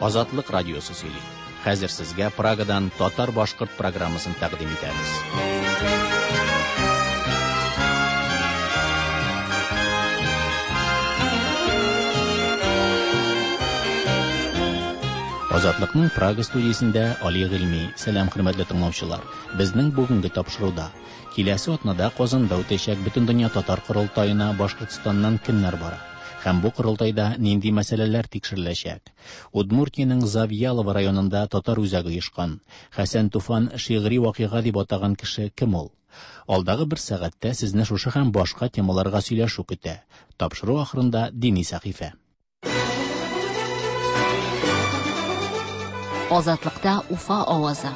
Азатлык радиосы сөйли. Хәзер сезгә Прагадан татар-башкорт программасын тәкъдим итәбез. Азатлыкның Прага студиясендә Али Гыйльми. Сәлам, хөрмәтле тыңлаучылар. Безнең бүгенге тапшыруда киләсе атнада Казанда үтәчәк Бөтендөнья татар корылтаена Башкортстаннан кемнәр бара? Һәм бу корылтайда нинди мәсьәләләр тикшереләчәк? Удмуртиянең Завьялова районында татар үзәге оешкан. Хәсән Туфан шигъри вакыйга дип атаган кеше кем ул? Алдагы бер сәгатьтә сезне шушы һәм башка темаларга сөйләшү көтә. Тапшыру ахырында дини сәхифә. Азатлыкта Уфа авазы.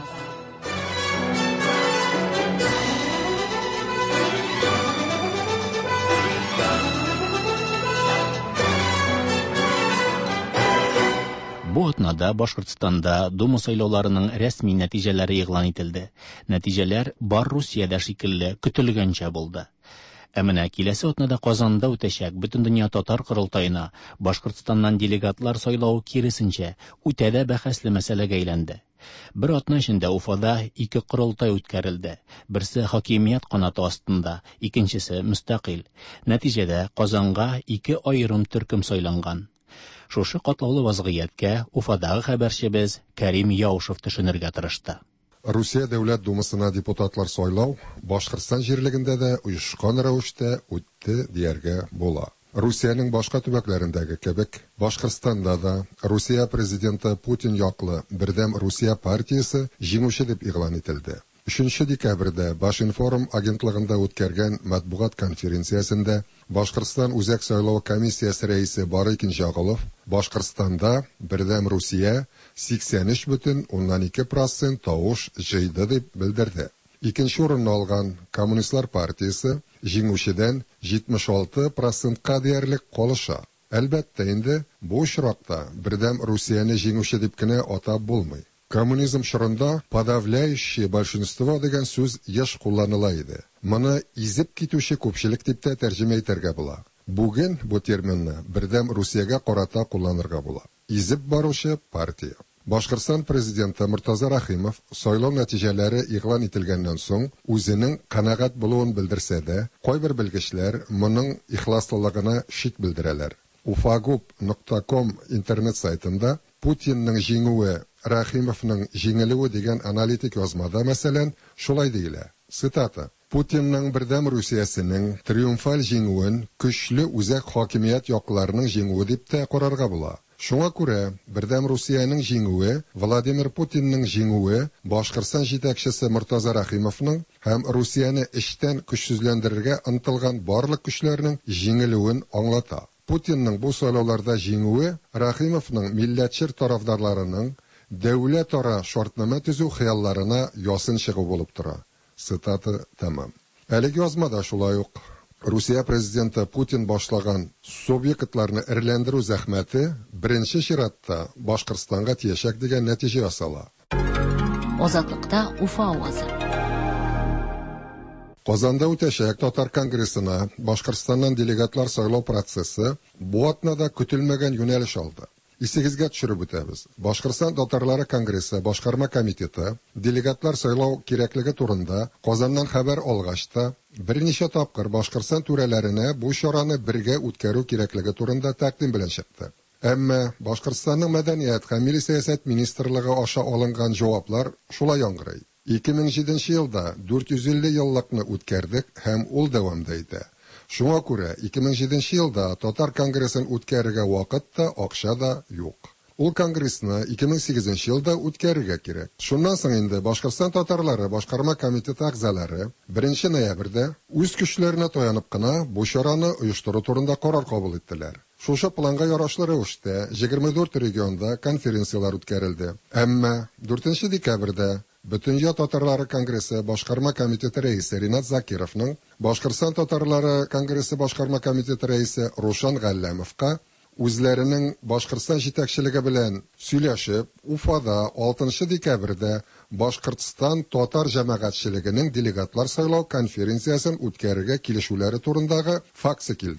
Бу атнада Башкортстанда Дума сайлауларының рәсми нәтиҗәләре игълан ителде. Нәтиҗәләр бар Русиядә шикелле көтелгәнчә булды. Ә менә киләсе атнада Казанда үтәчәк Бөтендөнья татар корылтаена Башкортстаннан делегатлар сайлау киресенчә үтә дә бәхәсле мәсьәләгә әйләнде. Бер атна эчендә Уфада 2 корылтай үткәрелде. Берсе хакимият канаты астында, икенчесе мөстәкыйль. Нәтиҗәдә Казанга 2 аерым төркем сайланган. Шушы катлаулы вазгыятькә Уфадагы хәбәрчебез Кәрим Яушев төшенергә тырышты. Русия Дәүләт Думасына депутатлар сайлау Башкортстан җирлегендә дә оешкан рәвештә үтте дияргә була. Русиянең башка төбәкләрендәге кебек, Башкортстанда да Русия президенты Путин яклы Бердәм Русия партиясе җиңүче дип игълан ителде. 3 декабрьдә Башинформ агентлыгында үткәргән матбугат конференциясендә Башкортстан үзәк сайлау комиссиясе рәисе Барык Инҗагалов Башкортстанда Бердәм Русия 83,2% тавыш җыйды дип белдерде. Икенче урынны алган Коммунистлар партиясе җиңүчедән 76%ка диярлек калыша. Әлбәттә инде бу очракта Бердәм Русияне җиңүче дип кенә атап булмый. Коммунизм чорында подавляющее большинство дигән сүз еш кулланыла иде. Моны изеп китүче күпчелек дип тә тәрҗемә итәргә була. Бүген бу терминны Бердәм Русиягә карата кулланырга була. Изеп баручы партия. Башкортстан президенты Муртаза Рахимов сайлау нәтиҗәләре игълан ителгәннән соң үзенең канәгать булуын белдерсә дә, кайбер белгечләр моның ихласлылыгына шик белдерәләр. ufagub.com интернет сайтында Путинның җиңүе Рахимовның җиңелүе дигән аналитик язмада мәсәлән шулай диелә. Цитата: Путинның Бердәм Русиясенең триумфаль җиңүен көчле үзәк хакимият якларының җиңүе дип тә карарга була. Шуңа күрә Бердәм Русияның җиңүе Владимир Путинның җиңүе Башкортстан җитәкчесе Муртаза Рахимовның һәм Русияне эчтән көчсезләндерергә ынтылган барлык көчләрнең җиңелүен аңлата. Путинның бу сайлауларда җиңүе Рахимовның милләтче тарафдарларының дәүләт-ара шартнама төзү хыялларына ясын чыгу булып тора. Цитата тәмам. Әлеге язмада шулай ук Русия президенты Путин башлаган субъектларны эрләндерү зәхмәте беренче чиратта Башкортстанга тиешәк дигән нәтиҗә ясала. Азатлыкта Уфа авазы. Казанда үтәчәк татар конгрессына Башкортстаннан делегатлар сайлау процессы бу атнада көтелмәгән юнәлеш алды. Исегезгә төшереп үтәбез. Башкортстан татарлары конгрессы башкарма комитеты делегатлар сайлау кирәклеге турында Казаннан хәбәр алгач та берничә тапкыр Башкортстан түрәләренә бу чараны бергә үткәрү кирәклеге турында тәкъдим белән чыкты. Әмма Башкортстанның мәдәният һәм милли сәясәт министрлыгы аша алынган җаваплар шулай яңгырый. 2007 елда 450 еллыкны үткәрдек һәм ул дәвамда итә. Шуңа күрә 2007 елда татар конгрессын үткәрергә вакыт та, акча да юк. Ул конгрессны 2008 елда үткәрергә кирәк. Шуннан соң инде Башкортстан татарлары башкарма комитеты әгъзалары 1 ноябрьдә үз көчләренә таянып кына бу чараны оештыру турында карар кабул иттеләр. Шушы планга ярашлы рәвештә 24 регионда конференциялар үткәрелде. Әмма 4 декабрьдә Бөтендөнья татарлары конгрессы башкарма комитеты рәисе Ринат Закировның Башкортстан татарлары конгрессы башкарма комитеты рәисе Рушан Галләмовка үзләренең Башкортстан җитәкчелеге белән сөйләшеп, Уфада 6 декабрьдә Башкортстан татар җәмәгатьчелегенең делегатлар сайлау конференциясын үткәрергә килешүләре турындагы факсы килде.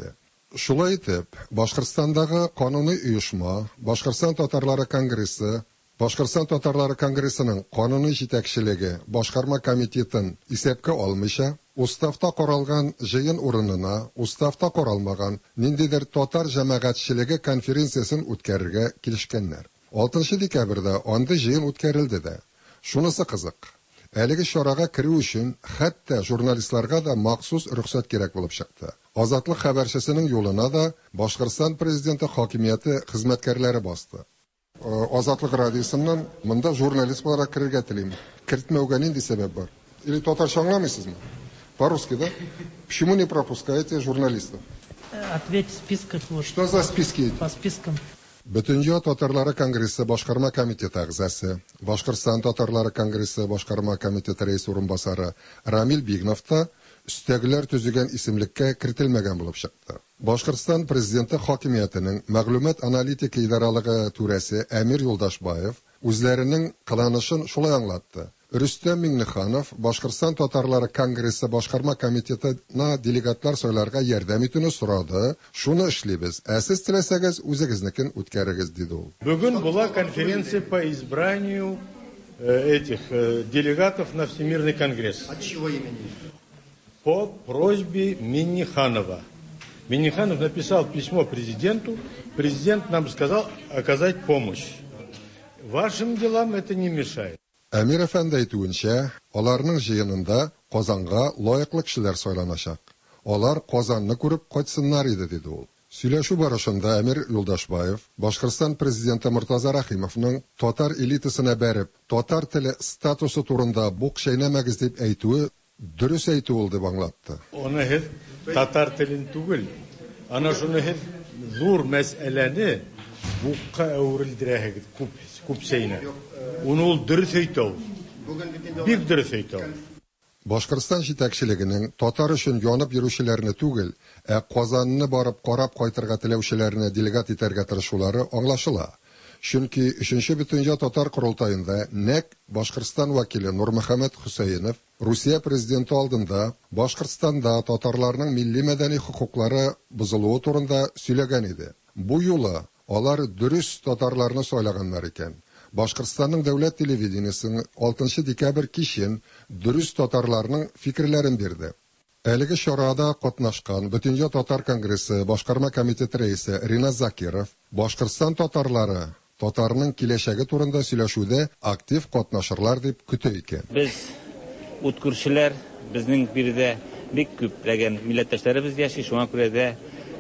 Шулай итеп, Башкортстандагы кануный оешма, Башкортстан татарлары конгрессы, Башкортстан татарлары конгрессының кануный җитәкчелеге башкарма комитетын исәпкә алмыйча, уставта каралган җыен урынына уставта каралмаган ниндидер татар җәмәгатьчелеге конференциясын үткәрергә килешкәннәр. 6 декабрьдә анда җыен үткәрелде дә. Шунысы кызык. Әлеге чарага керү өчен хәтта журналистларга да махсус рөхсәт кирәк булып чыкты. Азатлык хәбәрчесенең юлына да Башкортстан президенты хакимияте хезмәткәрләре басты. Азатлык радиосыннан монда журналист буларак керергә телим. Кертмәүгә нинди сәбәп бар? Или татарча аңламыйсызмы? По-русски, да? Почему не пропускаете журналистов? Ответь в списках. Вот. Что за списки? По спискам. Бөтенҗа татарлары конгрессы башкарма комитеты әгъзасы, Башкортстан татарлары конгрессы башкарма комитеты рәис урынбасары Рамил Бигновта үстәгеләр төзегән исемлеккә кертелмәгән булып чыкты. Башкортстан президенты хакимиятенең мәгълүмат аналитика идаралыгы түрәсе Әмир Юлдашбаев үзләренең кыланышын шулай аңлатты. Рөстәм Миңнеханов Башкортстан татарлары конгрессы башкарма комитетына делегатлар сайларга ярдәм итүне сорады. Шуны эшлибез. Ә сез теләсәгез үзегезнекен үткәрегез диде ул. Бүген була конференция по избранию этих делегатов на Всемирный конгресс. От чего имени? По просьбе Миннеханова. Миннеханов написал письмо президенту. Президент нам сказал оказать помощь. Вашим делам это не мешает. Әмир әфәнде әйтүенчә, аларның җыенында Казанга лаеклы кешеләр сайланачак. Алар Казанны күреп кайтсыннар иде, диде ул. Сөйләшү барышында Әмир Юлдашбаев Башкортстан президенты Муртаза Рахимовның татар элитасына бәреп, татар теле статусы турында бук шәйнәмәгез дип әйтүе дөрес әйтү ул дип аңлатты. Оны һез татар телен түгел, ана шуны һез зур мәсьәләне букка әверелдерәһегез күп шәйнә. Уны ул дөрес әйтә. Бик дөрес әйтә. Башкортстан җитәкчелегенең татар өчен янып йөрүчеләрне түгел, ә Казанны барып карап кайтырга теләүчеләрне делегат итәргә тырышулары аңлашыла. Чөнки 3нче бөтенҗа татар курултаенда нәкъ Башкортстан вәкиле Нурмөхәммәд Хусаинов Русия президенты алдында Башкортстанда татарларның милли мәдәни хокуклары бузылуы турында сөйләгән иде. Бу юлы алар дөрес татарларны сайлаганнар икән. Башкортстанның дәүләт телевидениесенең 6 декабрь кичен дөрес татарларның фикерләрен бирде. Әлеге чарада катнашкан Бөтенҗа татар конгрессы башкарма комитеты рәисе Ринат Закиров Башкортстан татарлары татарның киләчәге турында сөйләшүдә актив катнашырлар дип көтә икән. Без үткүрчеләр, безнең биредә бик күпләгән милләттәшләребез яши, шуңа күрә дә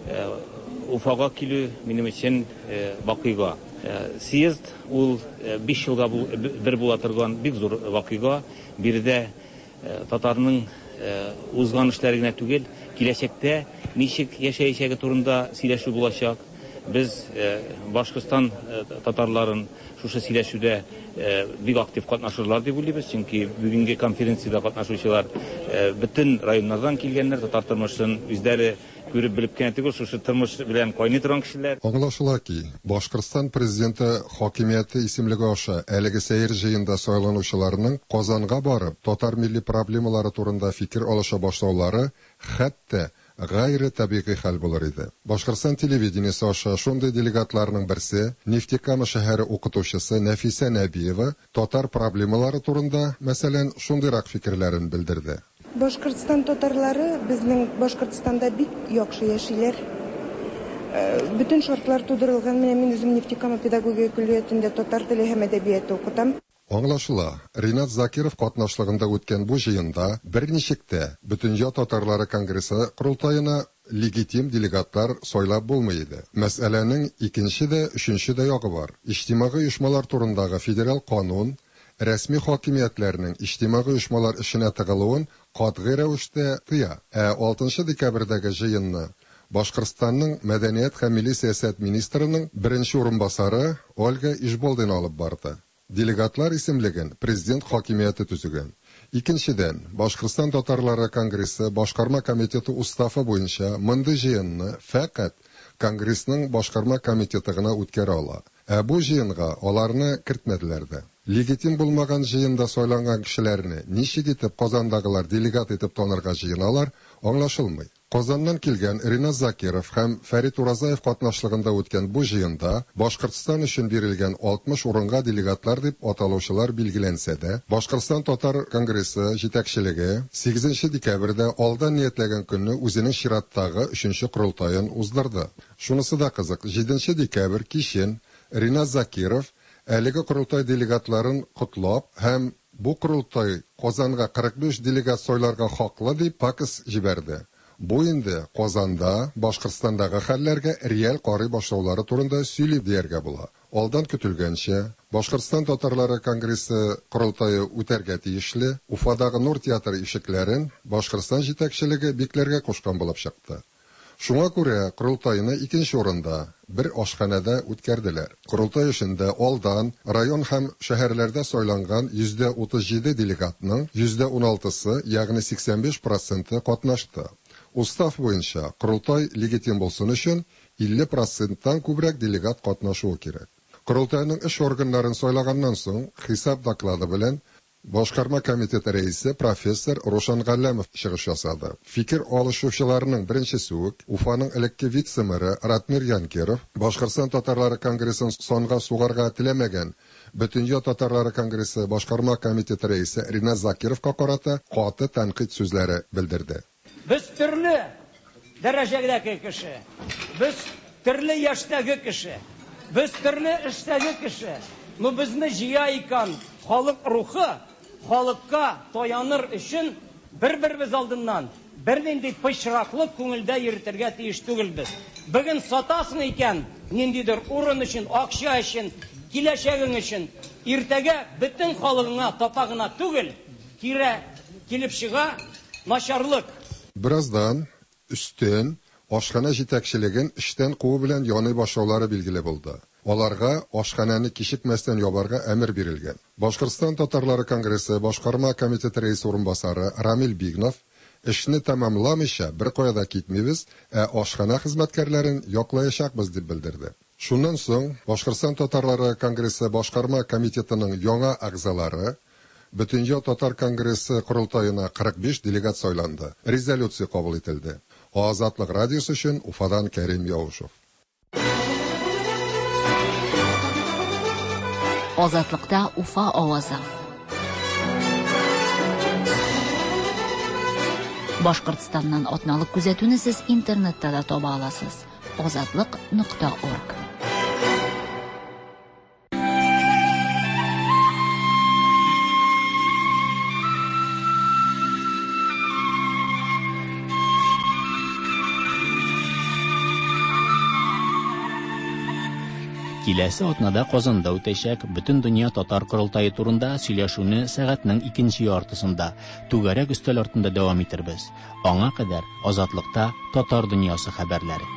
Уфага килү минем өчен вакыйга. Съезд ул 5 елга бер була торган бик зур вакыйга. Биредә татарның узган эшләре генә түгел, киләчәктә ничек яшәячәге турында сөйләшү булачак. Без Башкортстан татарларын шушы сөйләшүдә бик актив катнашырлар дип уйлыйбыз, чөнки бүгенге конференциядә катнашучылар бөтен районнардан килгәннәр, татар тормышын үзләре күреп белеп кенә түгел, шушы тормыш белән кайный торган кешеләр. Аңлашыла ки, Башкортстан президенты хакимияте исемлеге аша әлеге сәер җыенда сайланучыларның Казанга барып, татар милли проблемалары турында фикер алыша башлаулары хәтта гайре табигый хәл булыр иде. Башкортстан телевидениесе аша шундый делегатларның берсе, Нефтекама шәһәре укытучысы Нәфисә Нәбиева татар проблемалары турында, мәсәлән, шундыйрак фикерләрен белдерде. Башкортстан татарлары безнең Башкортстанда бик яхшы яшиләр. Бүтән шартлар тудырылган. Мин үзем Нефтекама педагогия колледжында татар теле һәм әдәбияты укытам. Аңлашыла, Ринат Закиров катнашлыгында үткән бу җыенда берничектә Бөтенҗа татарлары конгрессы курултаена легитим делегатлар сайлап булмый иде. Мәсьәләнең икенче дә, өченче дә ягы бар. Иҗтимагый оешмалар турындагы федераль канун рәсми хакимиятләрнең иҗтимагый оешмалар эшенә тыгылуын катгый рәвештә тыя. 6 декабрьдәге җыенны Башкортстанның мәдәният һәм милли сәясәт министрының беренче урынбасары Ольга Ишболдин алып барды. Делегатлар исемлеген президент хакимияте төзегән. Икенчедән, Башкортстан татарлары конгрессы башкарма комитеты уставы буенча мондый җыенны фақат конгрессның башкарма комитеты гына үткәрә ала. Ә бу җыенга аларны кертмәделәр дә. Легитим булмаган җыенда сайланган кешеләрне ничек итеп Казандагылар делегат итеп танырга җыеналар, аңлашылмый. Казаннан килгән Риназ Закиров һәм Фәрит Уразаев катнашлыгында үткән бу җыенда Башкортстан өчен бирелгән 60 урынга делегатлар дип аталучылар билгеләнсә дә, Башкортстан татар конгрессы җитәкчелеге 8 декабрьдә алдан ниятләгән көнне үзенең чираттагы 3нче курултаен уздырды. Шунысы да кызык, 7 декабрь кичен Риназ Закиров әлеге курултай делегатларын котлап һәм бу курултай Казанга 45 делегат сайларга хаклы дип пакыс җибәрде. Бу инде Казанда Башкортстандагы хәлләргә реаль карый башлаулары турында сөйләп дияргә була. Алдан көтелгәнчә, Башкортстан татарлары конгрессы курултайы үтәргә тиешле Уфадагы Нур театры ишекләрен Башкортстан җитәкчелеге бикләргә кушкан булып чыкты. Шуңа күрә курултайны 2нче урында бер ашханәдә үткәрделәр. Курултай эшендә алдан район һәм шәһәрләрдә сайланган 37 делегатның 16-сы, ягъни 85% катнашты. Устав буенча курултай легитим булсын өчен 50%-тан күбрәк делегат катнашуы кирәк. Курултайның эш органнарын сайлаганнан соң хисап доклады белән Башкарма комитеты рәисе профессор Рушан Галләмов чыгыш ясады. Фикер алышучыларның беренчесе үк Уфаның элекке вице-мэры Ратмир Янкеров Башкортстан татарлары конгрессын сонга сугарга теләмәгән Бөтенҗа татарлары конгрессы Башкарма комитеты рәисе Риназ Закировка карата каты тәнкыйть сүзләре белдерде. Biz türlü derecedeki kişi, biz türlü yaştaki kişi, biz türlü işteki kişi. Bu bizni jiyayken halk ruhu, halkka toyanır için bir-birimiz aldından bir pışraklı köngülde yürütürge tiyiş tügül biz. Bugün satasın iken nindidir urun için, akşa için, kileşeğin için, irtege bütün halkına, topağına tügül, kilip şığa naşarlık. Birazdan üstün ашхана җитәкчелеген эштән куу белән яный башлаулары билгеле булды. Аларга ашхананы кичекмәстән ябарга әмер бирелгән. Башкортстан татарлары конгрессы Башкарма комитеты рәисе урынбасары Рамил Бигнов эшне тәмамламыйча бер кая да китмибез, ашхана хезмәткәрләрен яклаячакбыз дип белдерде. Шуннан соң Башкортстан татарлары конгрессы Башкарма комитетының яңа әгъзалары Бөтенҗа татар конгрессы курултаена 45 делегат сайланды. Резолюция кабул ителде. Азатлык радиосы өчен Уфадан Кәрим Яушев. Азатлыкта Уфа авазы. Башкортстаннан атналык күзәтүне сез интернетта да таба аласыз. azatlyk.org. Киләсе атнада Казанда үтәчәк бөтен дөнья татар курултайы турында сөйләшүне сәгатьнең 2нче яртысында түгәрәк өстәл артында дәвам итербез. Аңа кадәр Азатлыкта татар дөньясы хәбәрләре.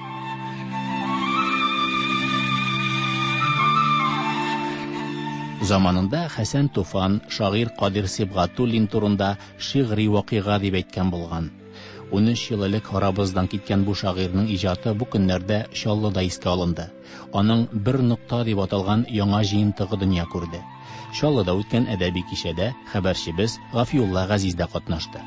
Заманында Хәсән Туфан шагыйрь Кадир Сибгатуллин турында шигъри вакыйга дип әйткән булган. 13 ел элек арабыздан киткән бу шагыйрьнең иҗаты бу көннәрдә Чаллыда искә алынды. Аның бер нокта дип аталган яңа җыентыгы дөнья күрде. Чаллыда үткән әдәби кичәдә хәбәрчебез Гафиулла Газиз да катнашты.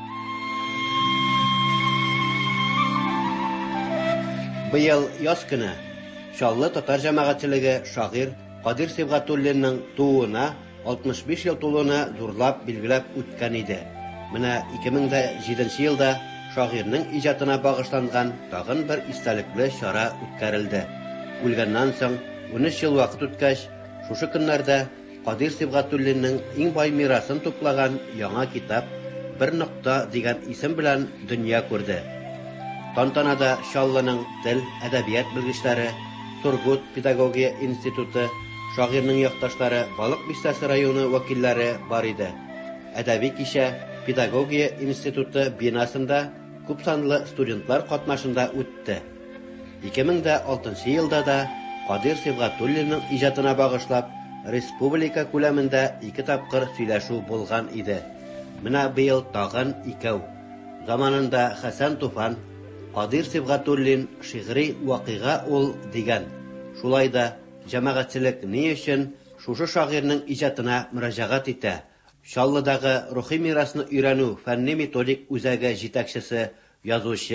Быел яз көне Чаллы татар җәмәгатьчелеге шагыйрь Кадир Сибгатуллинның тууына 65 ел тулуына зурлап билгеләп үткән иде. Менә 2007 елда шагыйрьнең иҗатына багышланган тагын бер истәлекле чара үткәрелде. Үлгәннән соң 13 ел вакыт үткәч, шушы көннәрдә Кадир Сибгатуллинның иң бай мирасын туплаган яңа китап «Бер нокта» дигән исем белән дөнья күрде. Тантанада Чаллының тел, әдәбият белгечләре, Сургут педагогия институты, шагыйрьнең якташлары, Балык Бистәсе районы вәкилләре бар иде. Әдәби кичә педагогия институты бинасында күпсанлы студентлар катнашында үтте. 2006 елда да Кадир Сибгатуллинның иҗатына багышлап республика күләмендә 2 тапкыр сөйләшү булган иде. Менә быел тагын 2. Заманында Хәсән Туфан Кадир Сибгатуллин шигъри вакыйга ул дигән. Шулай да җәмәгатьчелек ни өчен шушы шагыйрьнең иҗатына мөрәҗәгать итә? Чаллыдагы рухи мирасны өйрәнү фәнни методик үзәге җитәкчесе, язучы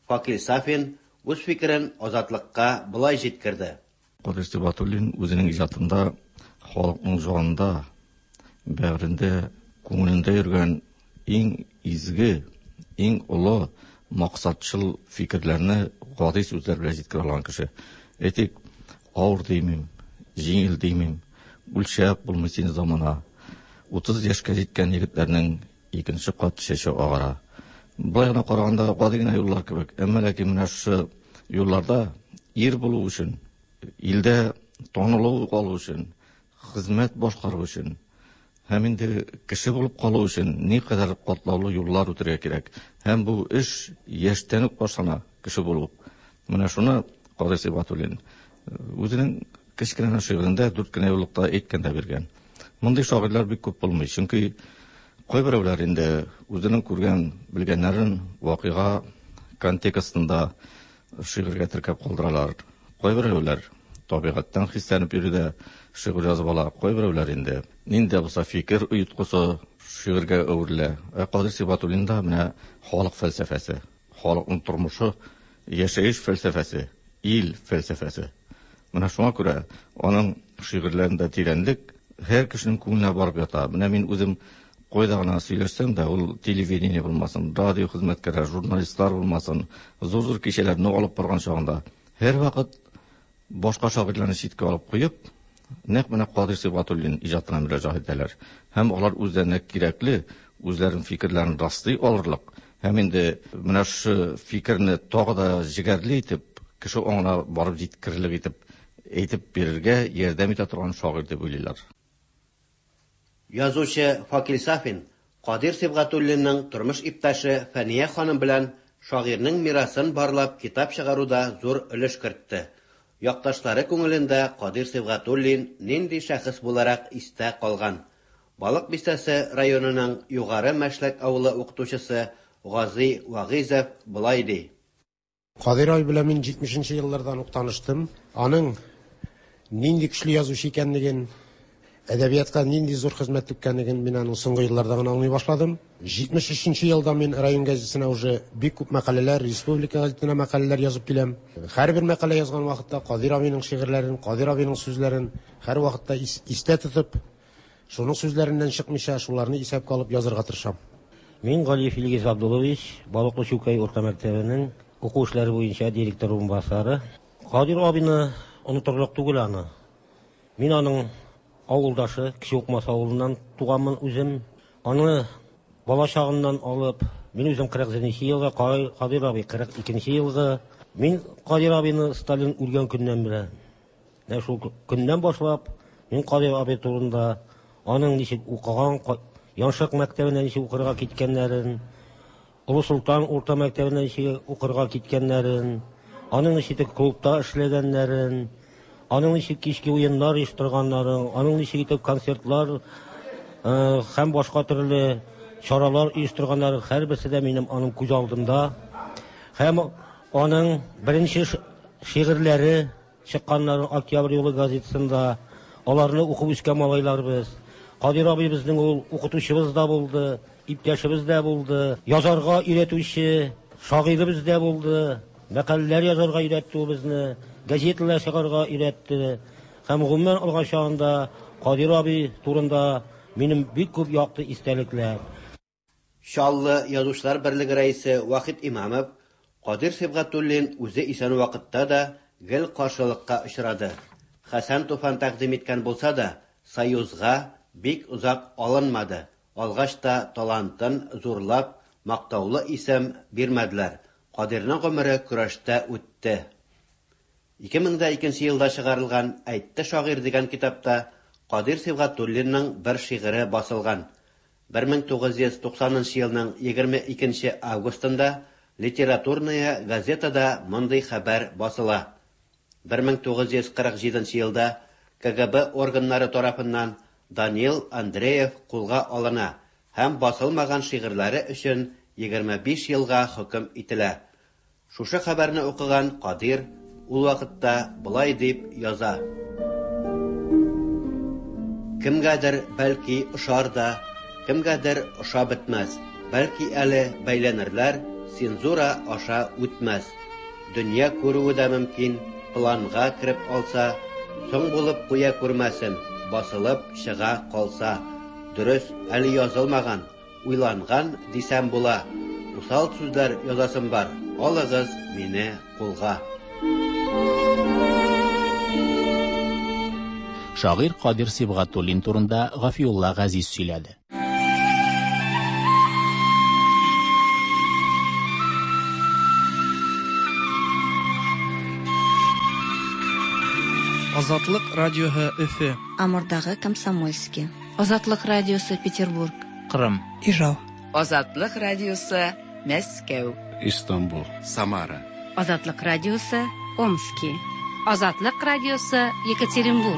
Факил Сафин үз фикерен Азатлыкка булай җиткерде. Кадир Сибгатуллин үзенең иҗатында халыкның җанында, бәгырендә, күңелендә йөргән иң изге, иң олы, максатчыл фикерләрне гади сүзләр белән җиткерә алган кеше. Әйтик, авыр димим, җиңел димим, үлчәп булмый син замана. 30 яшькә җиткән егетләрнең икенче кат чәче агара. Былай гына караганда гади гына юллар кебек. Әмма ләкин менә шу юлларда ир булу өчен, илдә танылу алу өчен, хезмәт башкару өчен, һәм инде кеше булып калу өчен никадәр катлаулы юллар үтәргә кирәк. Һәм бу эш яшьтән үк башлана, кеше булу. Менә шуны Кадир Сибгатуллин үзенең кечкенә шигырендә 4 кенә юллыкта әйткәндә биргән. Мондый шагыйрьләр бик күп булмый, чөнки кайберәүләр инде үзенең күргән, белгәннәрен вакыйга контекстында шигырьгә теркәп калдыралар. Кайберәүләр табигатьтән хисләнеп йөрүдә шигырь язып ала, кайберәүләр инде нинди булса фикер уйыткысы шигырьгә әверелә. Кадир Сибгатуллин да менә халык фәлсәфәсе, халыкның тормышы, яшәеш фәлсәфәсе, ил фәлсәфәсе. Менә шуңа күрә аның шигырьләрендә тирәнлек һәр кешенең күңеленә барып ята. Менә мин үзем кайда гына сөйләсәм дә, ул телевидение булмасын, радио хезмәткәре, журналистлар булмасын, зур-зур кичәләрне алып барган чагында, һәр вакыт башка шагыйрьләрне читкә алып куеп, нәкъ менә Кадир Сибгатуллин иҗатына мөрәҗәгать итәләр. Һәм алар үзләренә кирәкле, үзләренең фикерләрен раслый алырлык, һәм инде менә шу фикерне тагы да җигәрле итеп, кеше аңына барып җиткерлек итеп, әйтеп бирергә ярдәм итә торган шагыйрь дип уйлыйлар. Язучы Факил Сафин Кадир Сибгатуллинның тормыш иптәше Фәния ханым белән шагыйрьнең мирасын барлап китап чыгаруда зур өлеш кертте. Якташлары күңелендә Кадир Сибгатуллин нинди шәхес буларак истә калган. Балык бистәсе районының югары мәшлек авылы укытучысы Гази Вагизов булай ди. Кадир абый белән мин 70нче еллардан ук таныштым. Аның нинди көчле язучы икәнлеген, әдәбиятка нинди зур хезмәт иткәнлеген мин аның соңгы елларда гына аңлый башладым. 73нче елда мин район газетасына уже бик күп мәкаләләр, республика газетасына мәкаләләр язып киләм. Һәрбер мәкалә язган вакытта Кадир абыйның шигырьләрен, Кадир абыйның сүзләрен һәр вакытта истә тотып, шуның сүзләреннән чыкмыйча, шуларны исәпкә алып язарга тырышам. Мин Галиев Илгиз Абдуллович, Балыклы Чукай урта мәктәбенең уку эшләре буенча директор урынбасары. Кадир абыйны онытырлык түгел аны. Мин аның авылдашы, кеше укмас авылыннан туганмын үзем. Аны бала чагыннан алып, мин үзем 47нче елга, Кадир абый 42нче елга. Мин Кадир абыйны Сталин үлгән көннән беләм. Менә шул көннән башлап мин Кадир абый турында аның ничек укыган, Яншык мәктәбенә ничек укырга киткәннәрен, Улы Султан урта мәктәбенә ничек укырга киткәннәрен, аның ничек клубта эшләгәннәрен, аның ничек кичке уеннар оештырганнарын, аның ничек итеп концертлар һәм башка төрле чаралар оештырганнарын һәрберсе дә минем аның күз алдымда. Һәм аның беренче шигырьләре чыкканнарын Октябрь юлы газетасында, аларны укып үскән малайларыбыз. Кадир абый безнең ул укытучыбыз да булды, иптәшебез дә булды, язарга өйрәтүче, шагыйрыбыз да булды, мәкаләләр язарга өйрәтте ул безне, газеталар чыгарга өйрәтте. Һәм гомумән алган чагында Кадир абый турында минем бик күп якты истәлекләр. Шаллы язучылар берлеге рәисе Вахид Имамов Кадир Сибгатуллин үзе исән вакытта да гел каршылыкка очрады. Хәсән Туфан тәкъдим иткән булса да, союзга бик узак алынмады. Алгач та талантын зурлап, мактаулы исем бирмәделәр. Кадирның гомере көрәштә үтте. 2002 елда чыгарылган «Әйтте шагыйрь» дигән китапта Кадир Сибгатуллинның бер шигыре басылган. 1990 елның 22 августында литературная газетада мондый хәбәр басыла. 1947 елда КГБ органнары тарафыннан Даниил Андреев кулга алына һәм басылмаган шигырьләре өчен 25 елга хөкем ителә. Шушы хәбәрне укыган Кадир ул вакытта булай дип яза. Кемгәдер бәлки ошар да, кемгәдер ошап бетмәс. Бәлки әле бәйләнерләр цензура аша үтмәс. Дөнья күрүе дә мөмкин, планга кирип алса, соң булып куя күрмәсем, басылып чыга калса. Дөрес, әле язылмаган, уйланган дисәм була. Усал сүзләр язасым бар, алыгыз мине кулга. Шагыйрь Кадир Сибгатуллин турында Гафиулла Газиз сөйләде. Азатлык радиоһы Өфе. Амурдагы Комсомольский. Азатлык радиосы Петербург. Кырым. Ижау. Азатлык радиосы Мәскәү. Истанбул. Самара. Азатлык радиосы Омский. Азатлык радиосы Екатеринбург.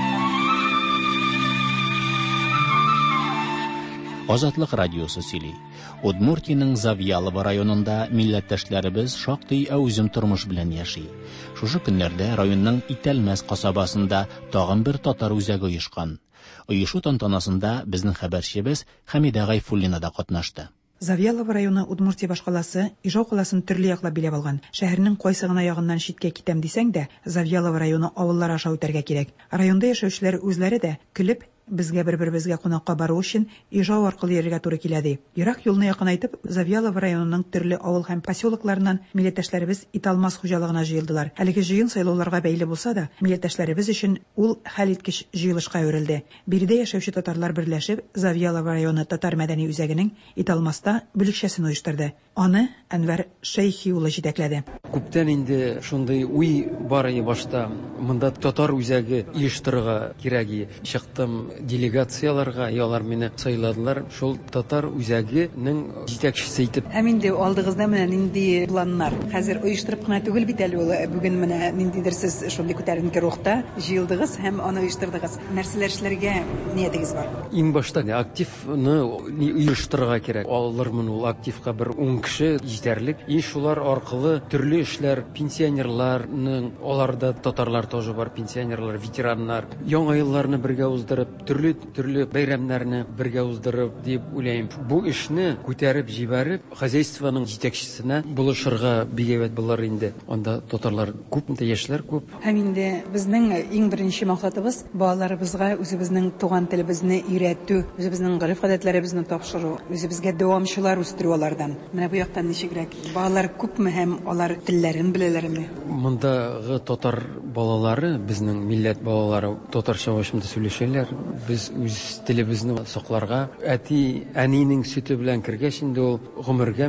Азатлык радиосы сөйли. Удмуртиянең Завьялово районында милләттәшләребез шактый әүзем тормыш белән яши. Шушы көннәрдә районның Итәлмәс касабасында тагын бер татар үзәге оешкан. Оешу тантанасында безнең хәбәрчебез Хәмидә Гайфуллина да катнашты. Завьялово районы Удмуртия башкаласы Ижау каласын төрле яклап биләп алган. Шәһәрнең кайсы гына ягыннан читкә китәм дисәң дә, Завьялово районы авыллар аша үтәргә кирәк. Районда яшәүчеләр үзләре дә көлеп безгә бер-беребезгә кунакка бару өчен Ижау аркылы йөрергә туры килә ди. Ерак юлны якынайтып, Завьялово районының төрле авыл һәм поселокларыннан милләттәшләребез Италмас хуҗалыгына җыелдылар. Әлеге җыен сайлауларга бәйле булса да, милләттәшләребез өчен ул хәлиткеч җыелышка әверелде. Биредә яшәүче татарлар берләшеп, Завьялово районы татар мәдәни үзәгенең Италмаста бүлекчәсен оештырды. Аны Әнвәр Шәйхи улы җитәкләде. Күптән инде шундый уй бар иде башта. Монда татар үзәге оештырырга кирәк. Чыктым делегацияларга, ялар мине сайладылар. Шул татар үзәгенең җитәкчесе итеп. Инде алдыгызда менә нинди планнар? Хәзер оештырып кына түгел бит әле ул. Бүген менә ниндидер сез шундый күтәренке рухта җыелдыгыз һәм аны оештырдыгыз. Нәрсәләр эшләргә ниятегез бар? Иң башта активны оештырырга кирәк. Алырмын ул активка бер 10 кеше җитәрлек. И шулар аркылы төрле эшләр, пенсионерларның, аларда татарлар тоже бар, пенсионерлар, ветераннар, яңа елларны бергә уздырып, төрле бәйрәмнәрне бергә уздырып дип уйлыйм. Бу эшне күтәреп җибәреп, хозяйствоның җитәкчесенә булышырга бигәвәт булар инде. Анда татарлар күп, яшьләр күп. Һәм инде безнең иң беренче максатыбыз балаларыбызга үзебезнең туган телебезне өйрәтү, үзебезнең гореф-гадәтләребезне тапшыру, үзебезгә дәвамчылар үстерү алардан. Менә бу яктан ничегрәк? Балалар күпме һәм алар телләрен беләләрме? Мондагы татар балалары, безнең милләт балалары татарча вакытында сөйләшәләр. Без үз телебезне сакларга, әнинең сөте белән кергәч инде ул гомергә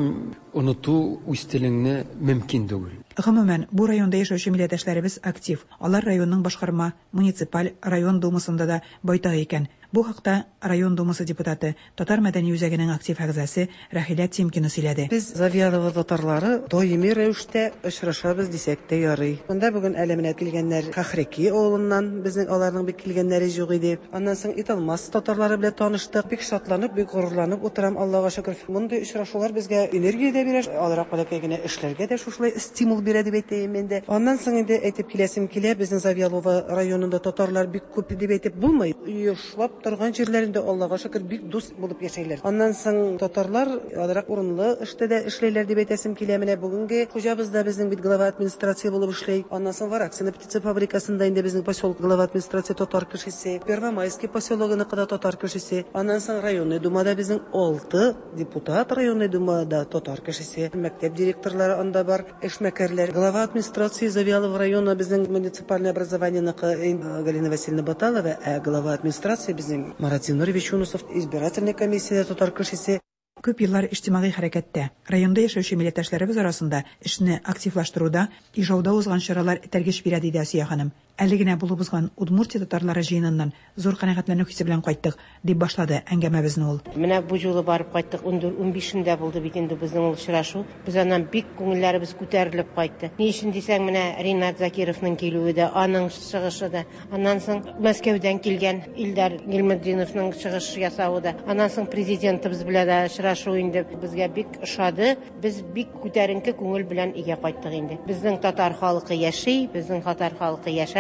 унуту үз телеңне мөмкин түгел. Гомумән, бу районда яшәүче милләттәшләребез актив. Алар районның башкарма, муниципаль район думасында да байтак икән. Бу хакта район думасы депутаты, татар мәдәни үзәгенең актив әгъзасы Рахилә Тимкина сөйләде. Без Завьялово татарлары даими рәвештә очрашабыз дисәк тә ярый. Монда бүген әлемнә килгәннәр Хахрики авылыннан, безнең аларның бик килгәннәре юк иде. Аннан соң Италмас татарлары белән таныштык. Бик шатланып, бик горурланып утырам, Аллага шөкер. Мондый очрашулар безгә энергия дә бирә, аларак балакай генә эшләргә дә шушылай стимул бирә дип әйтәм инде. Аннан соң инде әйтеп киләсем килә, безнең Завьялово районында татарлар бик күп дип әйтеп булмый. Йошлап торган җирләрендә Аллага шөкер бик дус булып яшәйләр. Аннан соң татарлар аларак урынлы эштә дә эшләйләр дип әйтәсем килә. Менә бүгенге хуҗабыз да безнең бит глава администрация булып эшләй. Аннан соң Вараксина птица фабрикасында инде безнең поселок глава администрация татар кешесе, Первомайский поселогының кыда татар кешесе. Аннан соң районный думада безнең 6 депутат районный думада татар кешесе. Мәктәп директорлары анда бар, эшмәкәрләр. Глава администрации Завьялово района безнең муниципальное образованиеныкы Галина Васильевна Баталова, а глава администрации безнең Марат Зинурович Юнусов избирательная комиссия татар кешесе. Күп еллар иҗтимагый хәрәкәттә. Районда яшәүче милләттәшләребез арасында эшне активлаштыруда, Ижауда узган чаралар этәргеч бирә диде Асия ханым. Әле генә булып узган Удмуртия татарлары җыеныннан зур канәгатьләнү хисе белән кайттык, дип башлады әңгәмәбезне ул. Менә бу юлы барып кайттык, 15-ндә булды бит инде безнең ул очрашу. Без аннан бик күңелләребез күтәрелеп кайтты. Ни өчен дисәң, менә Ринат Закировның килүе дә, аның чыгышы да, аннан соң Мәскәүдән килгән Илдар Гыйлметдиновның чыгыш ясавы да, аннан соң президентыбыз белән дә очрашу инде безгә бик ошады. Без бик күтәренке күңел белән өйгә кайттык инде. Безнең татар халкы яши, безнең татар халкы яшәр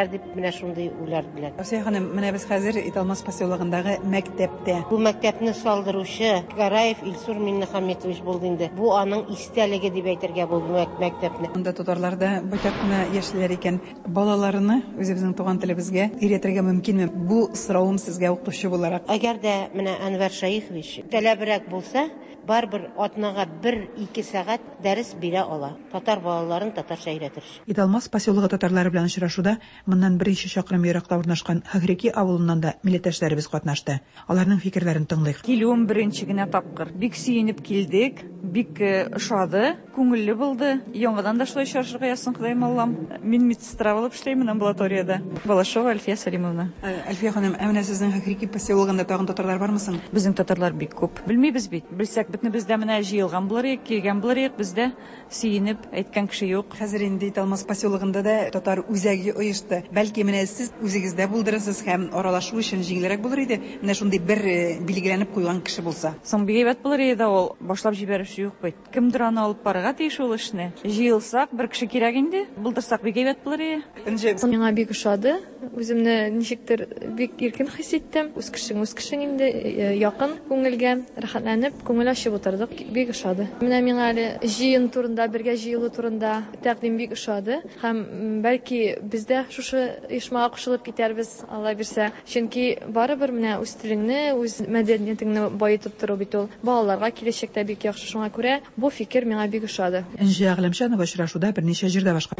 итәрләр дип менә шундый уйлардылар. Әсия ханым, менә без хәзер Италмас поселогындагы мәктәптә. Бу мәктәпне салдыручы Гараев Илсур Миннехаметович булды инде. Бу аның истәлеге дип әйтергә бу мәктәпне. Монда татарларда байтак кына яшьләр икән. Балаларны үзебезнең туган телебезгә өйрәтергә мөмкинме? Бу соравым сезгә укытучы буларак. Әгәр дә менә Әнвәр Шаихович таләбрәк булса, барбер атнага 1-2 сәгать дәрес бирә ала. Татар балаларын татарча өйрәтер. Италмас поселогы татарлары белән очрашуда моннан 1,5 чакрым еракта урнашкан Хагрики авылыннан да милләттәшләребез катнашты. Аларның фикерләрен тыңлыйк. Килүем беренче генә тапкыр. Бик сөенеп килдек, бик ошады, күңелле булды. Яңадан да шулай чаршырга ясын Ходаем Аллам. Мин медсестра булып эшләймен амбулаториядә. Балашова Альфия Салимовна. Альфия ханым, менә сезнең Хагрики поселогында тагын татарлар бармы соң? Безнең татарлар бик күп. Белмибез бит. Белсәк битне бездә менә җыелган булыр, килгән булыр, бездә сөенеп әйткән кеше юк. Хәзер инде Италмас поселогында да татар үзәге оешты. Бәлки менә сез үзегездә булдырасыз һәм аралашу өчен җиңелрәк булыр иде. Менә шундый бер билгеләнеп куйган кеше булса. Соң бик әйбәт булыр иде ул. Башлап җибәрүче юк бит. Кемдер аны алып барырга тиеш ул эшне. Җыелсак, бер кеше кирәк инде. Булдырсак бик әйбәт булыр иде. Миңа бик ошады. Үземне ничектер бик иркен хис иттем. Үз кешең инде якын күңелгә рәхәтләнеп, күңел ачып утырдык. Бик ошады. Менә миңа әле җыен турында, бергә җыелу турында тәкъдим бик ошады. Һәм бәлки бездә шушы оешмага кушылып китәрбез, Алла бирсә. Чөнки барыбер менә үз телеңне, үз мәдәниятеңне баетып тору бит ул. Балаларга киләчәктә бик яхшы. Шуңа күрә бу фикер миңа бик ошады. Энҗе Әгъләмшанова очрашуда берничә җирдә башка.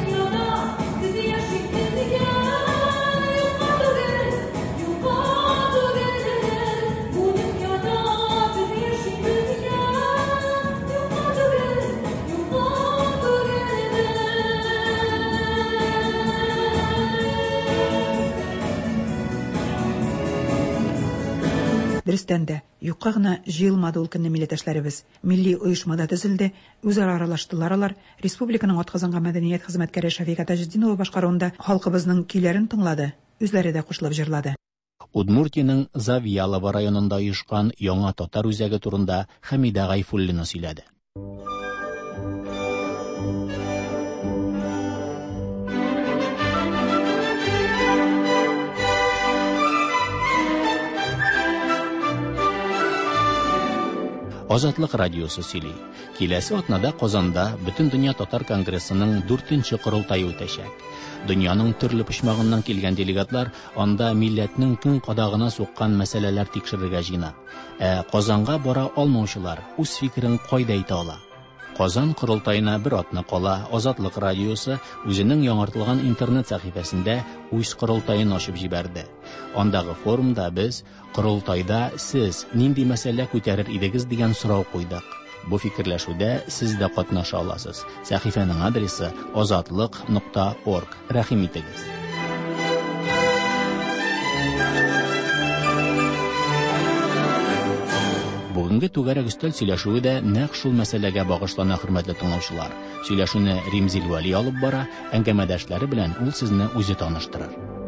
Дөрестән дә, юкка гына җыелмады ул көнне милләттәшләребез. Милли оешмада төзелде, үзара аралаштылар алар. Республиканың атказанган мәдәният хезмәткәре Шафика Таҗетдинова башкаруында халкыбызның көйләрен тыңлады, үзләре дә кушылып җырлады. Удмуртияның Завьялова районында оешкан яңа татар үзәге турында Хәмидә Гайфуллина сөйләде. Азатлык радиосы сөйли. Киләсе атнада Казанда Бөтен дөнья татар конгрессының 4нче корылтайы үтәчәк. Дөньяның төрле почмагыннан килгән делегатлар анда милләтнең киң кадагына суккан мәсьәләләр тикшерергә җыена. Казанга бара алмаучылар үз фикерен кайда әйтә ала? Казан корылтайына бер атна кала. Азатлык радиосы үзенең яңартылган интернет сәхифәсендә үз корылтайын ачып җибәрде. Андагы форумда без корылтайда сез нинди мәсьәлә күтәрер идегез дигән сорау куйдык. Бу фикерләшүдә сез дә катнаша аласыз. Сәхифәнең адресы azatlyk.org. Рәхим итегез. Бүгенге түгәрәк өстәл сөйләшүе дә нәкъ шул мәсьәләгә багышлана, хөрмәтле тыңлаучылар. Сөйләшүне Римзил Вали алып бара, әңгәмәдәшләре белән ул сезне үзе таныштырыр.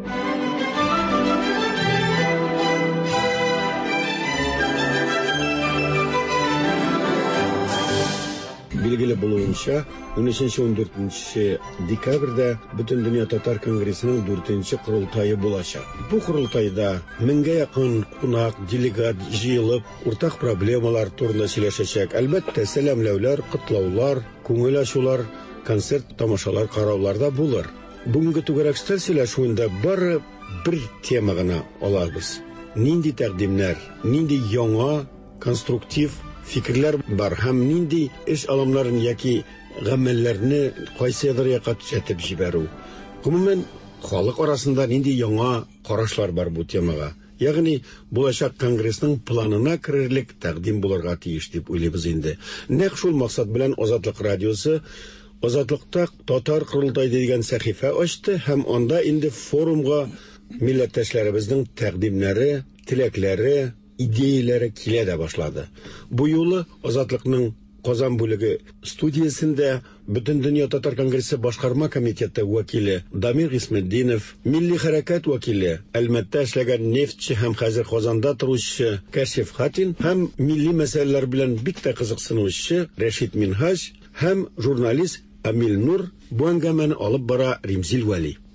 Билгеле булуынча, 13-14 декабрьдә Бөтен дөнья татар конгрессының 4нче корылтайы булачак. Бу корылтайда 1000гә якын кунак, делегат җыелып, уртак проблемалар турында сөйләшәчәк. Әлбәттә, сәламләүләр, котлаулар, күңел ачулар, концерт, тамашалар, караулар да булыр. Бүгенге түгәрәк өстәл сөйләшүендә бары бер тема гына алабыз. Нинди тәкъдимнәр, нинди яңа, конструктив фикерләр бар һәм нинди эш аламнарын яки гамәлләрне кайсыдыр якка төшәтеп җибәрү. Гомумән, халык арасында нинди яңа карашлар бар бу темага. Ягъни, булачак конгрессның планына керерлек тәкъдим булырга тиеш дип уйлыйбыз инде. Нәкъ шул максат белән Азатлык радиосы Азатлыкта татар корылтай дигән сәхифә ачты һәм анда инде форумга милләттәшләребезнең тәкъдимнәре, теләкләре, идеяләре килә дә башлады. Бу юлы Азатлыкның Казан бүлеге студиясендә Бөтен дөнья татар конгрессы башкарма комитеты вәкиле Дамир Гисметдинов, милли хәрәкәт вәкиле, Әлмәттә эшләгән нефтче һәм хәзер Казанда торучы Кашиф Хатин һәм милли мәсьәләләр белән бик тә кызыксынучы Рәшит Минһаҗ һәм журналист Амил Нур бу әңгәмәне алып бара Римзил Вали.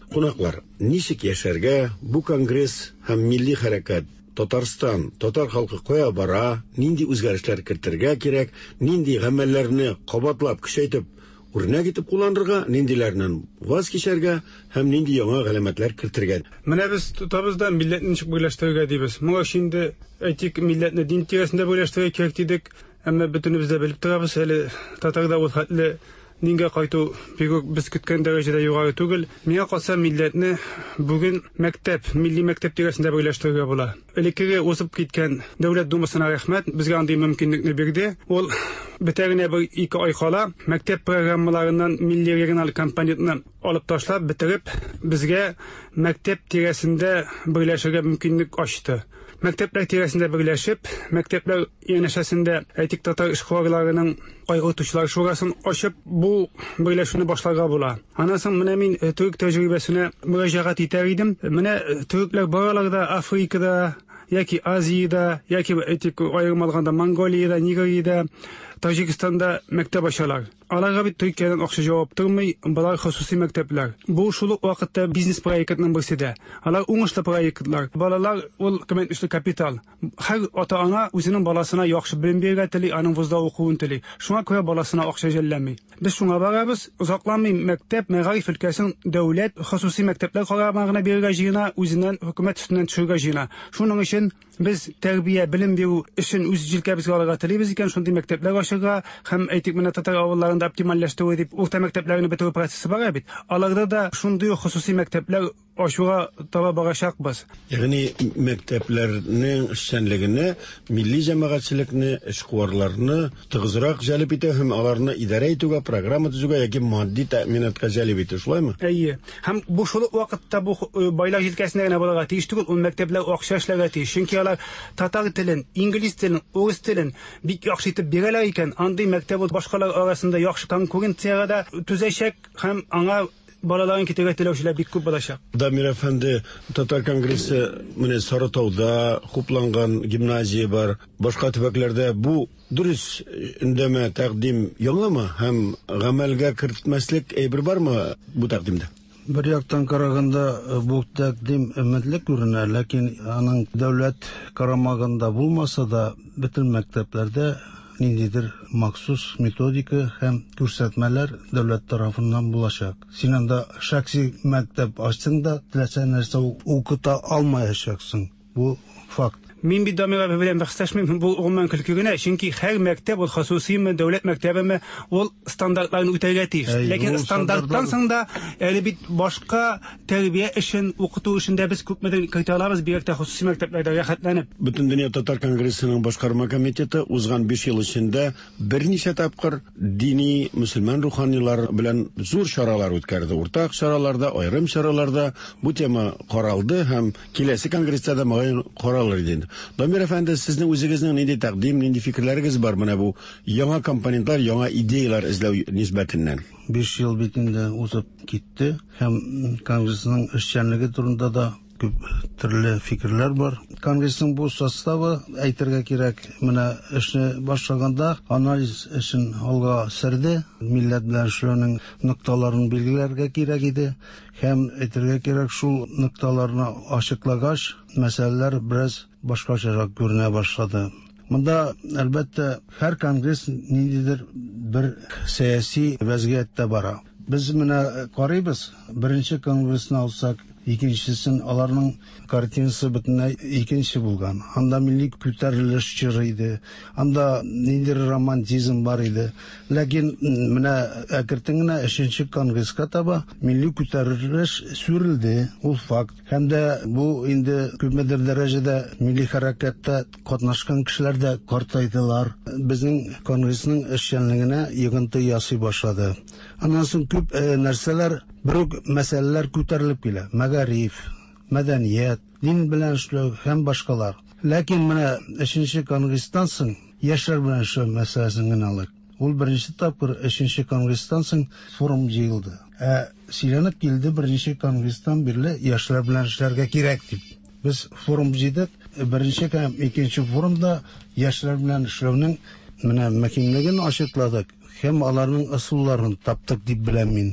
Кунаклар, ничек яшәргә бу конгресс һәм милли хәрәкәт Татарстан, татар халкы кая бара, нинди үзгәрешләр кертергә кирәк, нинди гамәлләрне кабатлап, көчәйтеп, үрнәк итеп кулланырга, ниндиләрнән ваз кичәргә һәм нинди яңа галәмәтләр кертергә. Менә без тотабыз да милләтне ничек берләштерергә дибез. Моңа инде әйтик, милләтне дин тирәсендә берләштерергә кирәк дидек, әмма бөтенебез дә белеп торабыз, әле татарда ул хәтле дингә кайту без көткән дәрәҗәдә югары түгел. Миңа калса милләтне бүген мәктәп, милли мәктәп тирәсендә берләштерергә була. Элеккеге узып киткән Дәүләт Думасына рәхмәт, безгә андый мөмкинлекне бирде. Ул бетәренә 1-2 ай кала мәктәп программаларыннан милли региональ компонентны алып ташлап бетереп, безгә мәктәп тирәсендә берләшергә мөмкинлек ачты. Мәктәпләр тирәсендә берләшеп, мәктәпләр янәшәсендә әйтик татар эшкуарларының кайгыртучылар шурасын ачып, бу берләшүне башларга була. Аннан соң менә мин төрек тәҗрибәсенә мөрәҗәгать итәр идем. Менә төрекләр бараларда Африкада, яки Азиядә, яки әйтик аерым алганда Монголиядә, Нигериядә, Таҗикстанда мәктәп ачалар. Аларга бит Төркиядән акча җавап тормый, булар хусусый мәктәпләр. Бу шул ук вакытта бизнес проектның берсе дә. Алар уңышлы проектлар. Балалар ул көмәкле капитал. Һәр ата-ана үзенең баласына яхшы белем бирергә тели, аның вузда укуын тели. Шуңа күрә баласына акча җәлләми. Без шуңа барабыз, узакламый мәктәп, мәгариф өлкәсен дәүләт хусусый мәктәпләр карамагына бирергә җыена, үзеннән хөкүмәт өстеннән төшергә җыена. Шуның өчен без тәрбия, белем бирү эшен үз җилкәбезгә алырга телибез икән, шундый мәктәпләр ачырга һәм әйтик менә татар авылларында оптимальләштерү дип урта мәктәпләрне бетерү процессы бар бит. Аларда да шундый хусусый мәктәпләр ачуга таба барачакбыз. Ягъни мәктәпләрнең эшчәнлегенә милли җәмәгатьчелекне, эшкуарларны тыгызрак җәлеп итә һәм аларны идарә итүгә, программа төзүгә яки матди тәэминатка җәлеп итә, шулаймы? Әйе. Һәм бу шул вакытта бу байлар җилкәсенә генә булырга тиеш түгел, ул мәктәпләр акча эшләргә тиеш. Чөнки алар татар телен, инглиз телен, урыс телен бик яхшы итеп бирәләр икән, андый мәктәп башкалар арасында яхшы конкуренциягә төзәчәк һәм аңа балаларын китергә теләүчеләр бик күп булачак. Дамир әфәнде, татар конгрессы менә Сарытауда хупланган гимназия бар, башка төбәкләрдә бу дөрес өндәмә тәкъдим яңамы һәм гамәлгә кертмәслек әйбер бармы бу тәкъдимдә? Бер яктан караганда бу тәкъдим өметле күренә, ләкин аның дәүләт карамагында булмаса да, бөтен мәктәпләрдә ниндидер махсус методика һәм күрсәтмәләр дәүләт тарафыннан булачак. Син анда шәхси мәктәп ачсаң да, теләсә нәрсә укыта алмаячаксың. Бу факт. Мин бит Дамир әби белән бәхәсләшмим, бу гомумән көлкегенә, чөнки һәр мәктәп ул хосусыймы, дәүләт мәктәбеме, ул стандартларны үтәргә тиеш. Ләкин стандарттан соң да әле бит башка тәрбия эшен, укыту эшендә без күпмедер кайта алабыз, бигрәк тә хосусый мәктәпләрдә рәхәтләнеп. Бөтен дөнья татар конгрессының башкарма комитеты узган 5 ел эчендә берничә тапкыр дини мөселман руханилар белән зур чаралар үткәрде. Уртак чараларда, аерым чараларда бу тема каралды һәм киләсе конгресста да мәгълүм каралыр иде. Дамир әфәнде, сезнең үзегезнең нинди тәкъдим, нинди фикерләрегез бар менә бу яңа компонентлар, яңа идеялар эзләү нисбәтеннән? 5 ел битендә узып китте һәм конгрессның эшчәнлеге турында да күп төрле фикерләр бар. Конгрессның бу составы әйтергә кирәк, менә эшне башлаганда анализ эшен алга сөрде, милләт белән эшләүнең нокталарын билгеләргә кирәк иде һәм әйтергә кирәк, шул нокталарны ачыклагач, мәсьәләләр бераз башкачарак күренә башлады. Монда әлбәттә һәр конгресс ниндидер бер сәяси вазгыятьтә бара. Без менә карыйбыз, беренче конгрессны алсак, икенчесен аларның картинасы бөтенләй икенче булган. Анда милли күтәрелеш чоры иде, анда ниндидер романтизм бар иде. Ләкин менә әкертеңенә 3нче конгресска таба милли күтәрелеш сүрелде, ул факт. Һәм дә бу инде күпмедер дәрәҗәдә милли хәрәкәттә катнашкан кешеләр дә картайдылар. Безнең конгрессның эшчәнлегенә йогынты ясый башлады. Аннан соң күп нәрсәләр, бер мәсьәләләр күтәрелеп килә. Мәгариф, мәдәният, дин белән эшләү һәм башкалар. Ләкин менә 3нче конгресстан соң яшьләр белән эшләү мәсьәләсен генә алыйк. Ул беренче тапкыр 3нче конгресстан соң форум җыелды. Сөйләнеп килде беренче конгресстан бирле яшьләр белән эшләргә кирәк дип. Без форум җыйдык. Беренче һәм икенче форумда яшьләр белән эшләүнең менә мөһимлеген ачыкладык һәм аларның ысулларын таптык дип беләм мин.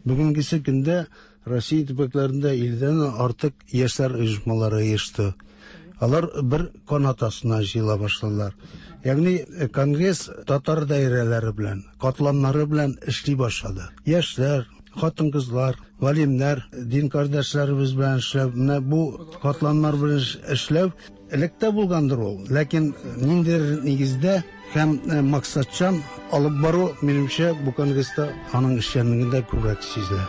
Бүгенгесе көндә Россия төбәкләрендә 50-дән артык яшьләр оешмалары оешты. Алар бер канат астына җыела башладылар. Ягъни Конгресс татар даирәләре белән, катламнары белән эшли башлады. Яшьләр, хатын-кызлар, галимнәр, дин кардәшләребез белән эшләп, менә бу катламнар белән эшләп электә булгандыр ул. Ләкин ниндидер нигездә һәм максатчан алып бару, минемчә, бу Конгресста аның эшчәнлегендә күбрәк сизелә.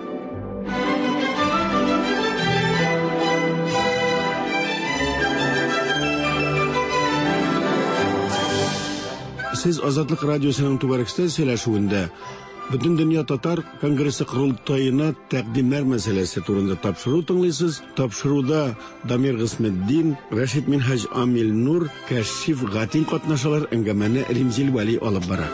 Siz Azadlık Radyosu'nun tubarıksta söyleşuğunda bütün dünya Tatar Kongresi kurultayına təqdimlər meselesi turunda tapşırı tınlısınız. Tapşırıda Damir Gısmeddin, Reşit Minhaj Amil Nur, Kəşif Gatil katnaşalar engemene Rimzil Vali alıp bara.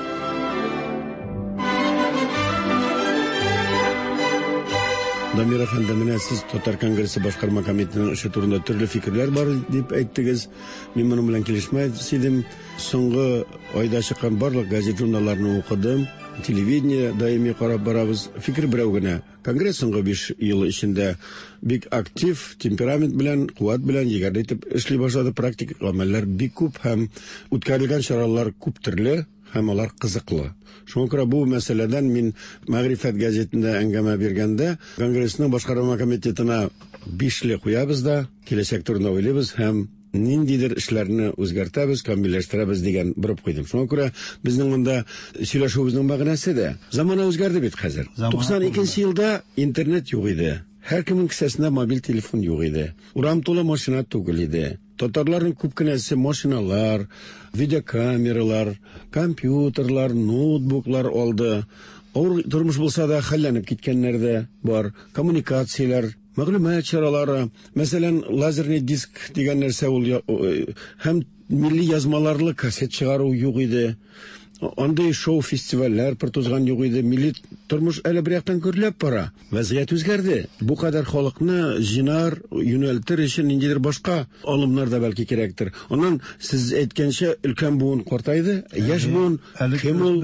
Damir Efendimine siz Tatar Kongresi Başkarma Komitesi'nin işi turunda türlü fikirler var deyip aytdınız. Men bunun bilen kelişmeydim. Soңгы ayda çıkan barlık gazet jurnallarını okudum. Televideniye daimi karab barabız. Fikir birau gene. Kongres soңгы 5 yıl içinde bik aktif, temperament bilen, kuvat bilen yegarda etip işli başladı. Praktik ameller bik kup hem utkarılgan şaralar kup türlü hem olar kızıklı. Şuna göre bu meseleden min Mağrifet gazetinde engeme bergende Kongresinin Başkarma Komitetine 5'li koyabız da kelesek turuna oylabız hem nindidir işlerini özgertemiz, kamilleştiremiz degen birip koydum. Şuna göre bizning bunda söyleşuimizning ma'nosi de zamana özgerdi bit hazır. 92 yılda internet yok idi. Her kimin kisesinde mobil telefon yok idi. Uram tola maşina tugul idi. Tatarların kupkinesi maşinalar, videokameralar, kompüterler, notebooklar oldu. Ağır durmuş bulsa da hallenip gitkenler de var. Kommunikatsiyalar, maglumat çaraları, mesela lazerli disk degan narsa hem milli yazmalarlı kaset çıgaru yok idi. Onday show festivaller pertuzgan yok idi. Milli turmuş ele bir yaktan görülüp para. Vaziyet özgerdi. Bu kadar halkını jinar, yöneltir için indidir başka alımlar da belki gerektir. Ondan siz etkenşe ülken buğun kortaydı. Yaş buğun kemul.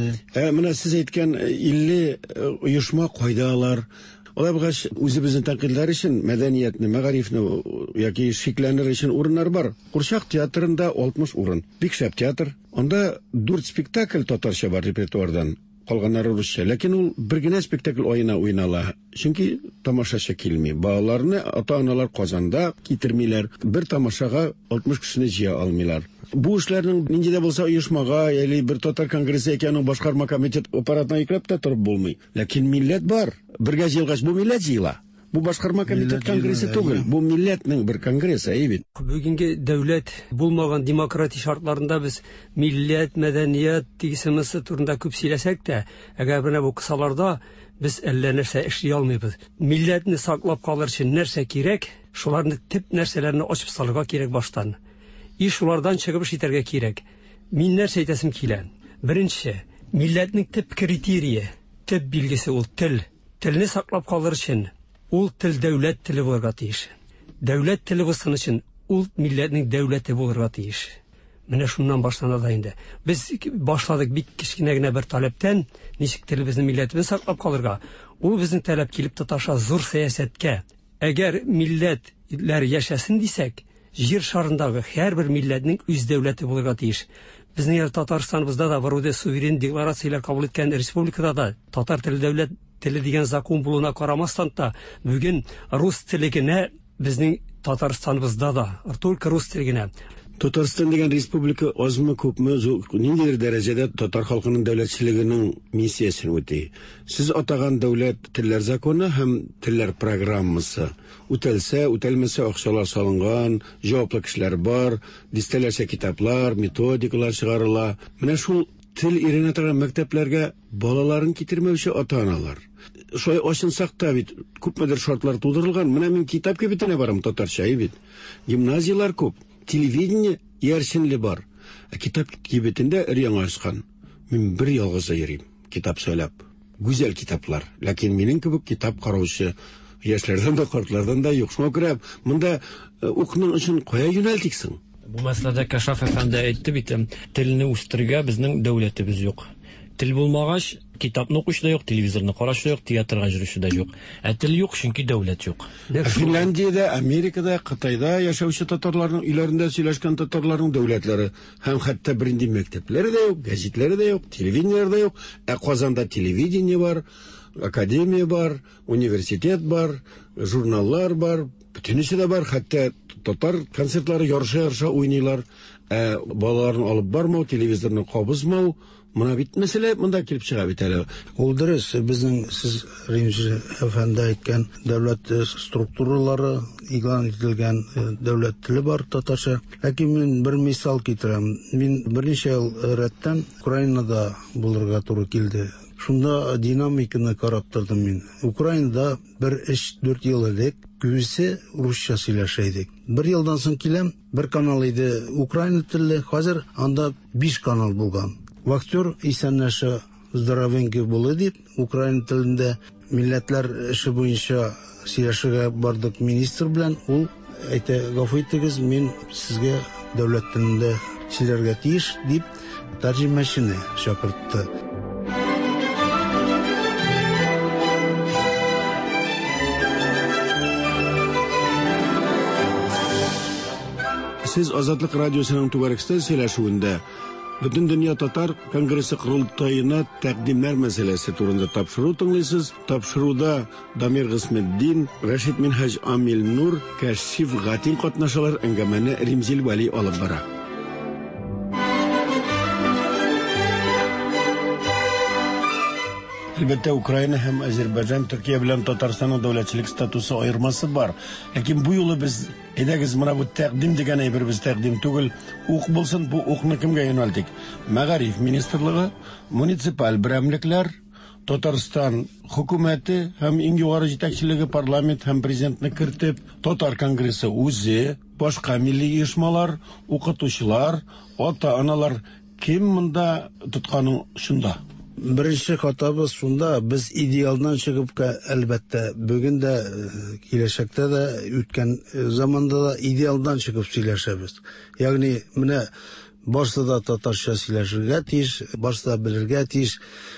Mına siz etken 50 uyuşma koydalar. Ola bagaş özümüzün tankiller için medeniyetini, magarifni yoki şeklenler için urunlar var. Kurşak teatrında 60 urun. Big Shop teatr. Onda 4 spektakl tatarcha var repertuardan. Qolganlari ruscha. Lekin ul birgina spektakl o'ynala. Chunki tomoshacha kelmay. Bolalarni ota-onalar Qozonda ketirmaylar. Bir tomoshaga 60 kishini jiya olmaylar. Bu ishlarning ninjida bo'lsa uyushmaga, ya'ni bir Tatar kongresi ekanini boshqarma komitet apparatini yuklab da turib bo'lmay. Lekin millat bor. Birga jilg'ash bu millat jiyla. Bu boshqarma komitet kongresi tugul. Bu millatning bir kongresi, evet. Bugungi davlat bo'lmagan demokratik shartlarında biz millat, madaniyat degisimizsi turunda ko'p сөйләсәк тә, agar buna bu qısalarda biz әллә нәрсә эшли алмыйбыз. Millatni saqlab qalır üçün нәрсә кирәк? Шуларны тип нәрсәләрне ачып салырга кирәк баштан. Шулардан чыгып итәргә кирәк. Мин нәрсә әйтәсем килә? Беренче, millatning тип критерие, тип билгесе ул тел. Телне саклап калыр үшін ул тел дәүләт теле булырга тиеш. Дәүләт теле булсын өчен ул милләтнең дәүләте булырга тиеш. Менә шуннан башлана да инде. Без башладык бик кичкенә генә бер таләптән, ничек телебезне, милләтебезне саклап калырга. Ул безнең таләп килеп тоташа зур сәясәткә. Әгәр милләтләр яшәсен дисәк, җир шарындагы һәрбер милләтнең үз дәүләте булырга тиеш. Безнең Татарстаныбызда да бар суверен декларациялар кабул иткән республикада да татар теле дәүләт теле дигән закон булуына карамастан да бүген рус телегенә безнең Татарстаныбызда да только рус телегенә. Татарстан деген республика азмы күпме ниндидер дәрәҗәдә татар халкының дәүләтчелегенең миссиясын үти. Сез атаган дәүләт телләр законы һәм телләр программасы үтәлсә, үтәлмәсә акчалар салынган, җаваплы кешеләр бар, дистәләрчә китаплар, методикалар чыгарыла. Менә шул тел өйрәнә торган мәктәпләргә балаларын китермәүче ата-аналар. Шулай ачынсак та бит күпмедер шартлар тудырылган. Менә мин китап кебетенә барам татарча бит. Гимназиялар күп. Телевидение яршинли бар. Китап кибетендә яңа ачкан. Мин бер ялгыз йөрим, китап сөйләп. Гүзәл китаплар. Ләкин минем кебек китап караучы яшьләрдән дә, картлардан да юк. Шуңа күрә монда укуның өчен кая юнәлтиксең? Бу мәсьәләдә Кашаф әфәнде әйтте бит, телне үстергә безнең дәүләтебез юк. Тел булмагач, Китапны укыш да юк, телевизорны караш да юк, театрга жүрүш да юк. Тел юк, чөнки дәүләт юк. Финляндиядә, Америкада, Кытайда яшәүче татарларның өйләрендә сөйләшкән татарларның дәүләтләре һәм хәтта беренди мәктәпләре дә юк, гәзитләре дә юк, телевидениеләре дә юк. Казанда телевидение бар, академия бар, университет бар, журналлар бар, бөтенесе дә бар, хәтта татар концертлары ярыша уйныйлар. Балаларын алып бармау, телевизорны кабызмау, моны бит мәсьәлә монда килеп чыга бит әле. Ул дөрес, безнең сез Римҗи әфәнде әйткән дәүләт структуралары игълан ителгән дәүләт теле бар татарча. Ләкин мин бер мисал китерәм. Мин берничә ел рәттән Украинада булырга туры килде. Шунда динамиканы карап тордым мин. Украинада 1-4 ел элек күбесе русча сөйләшә идек. Бер елдан соң киләм, бер канал иде украин телле, хәзер анда 5 канал булган. Актер исәнләшә, здоровенький булды дип, украин телендә милләтләр эше буенча сөйләшергә бардык министр белән. Ул әйтә, гафу итегез, мин сезгә дәүләт телендә сөйләргә тиеш дип тәрҗемәчене чакыртты. Siz Azadlık Radyosu'nun tuvarekste söyleşiğinde bütün dünya Tatar Kongresi kurultayına təqdimler meselesi turunda tapşırı tınlısınız. Tapşırıda Damir Gısmeddin, Reşit Minhaj Amil Nur, Kəşif Gatil katnaşalar engemene Rimzil Vali alıp bara. Elbette Ukrayna hem Azerbaycan, Türkiye bilen Tatarstan'ın devletçilik statüsü ayırması var. Lakin bu yolu biz edəgiz mına bu təqdim degen bir biz təqdim tugul. Uq bulsun bu uqni kimge yöneldik? Magarif Ministerliği, munisipal birimlikler, Tatarstan hükümeti hem İngilizce yetekçiliği parlament hem prezidentini kirtip, Tatar Kongresi uzi, başka milli uyuşmalar, okutuşlar, ota-analar kim mında tutkanı şunda? Birinci hatabız şunda biz idealdan çıkıp elbette bugün de gelecekte de ütken zamanda da idealdan çıkıp söyleşebiz. Yani mine başta da Tatarca söyleşirge tiş, başta da bilirge tiş.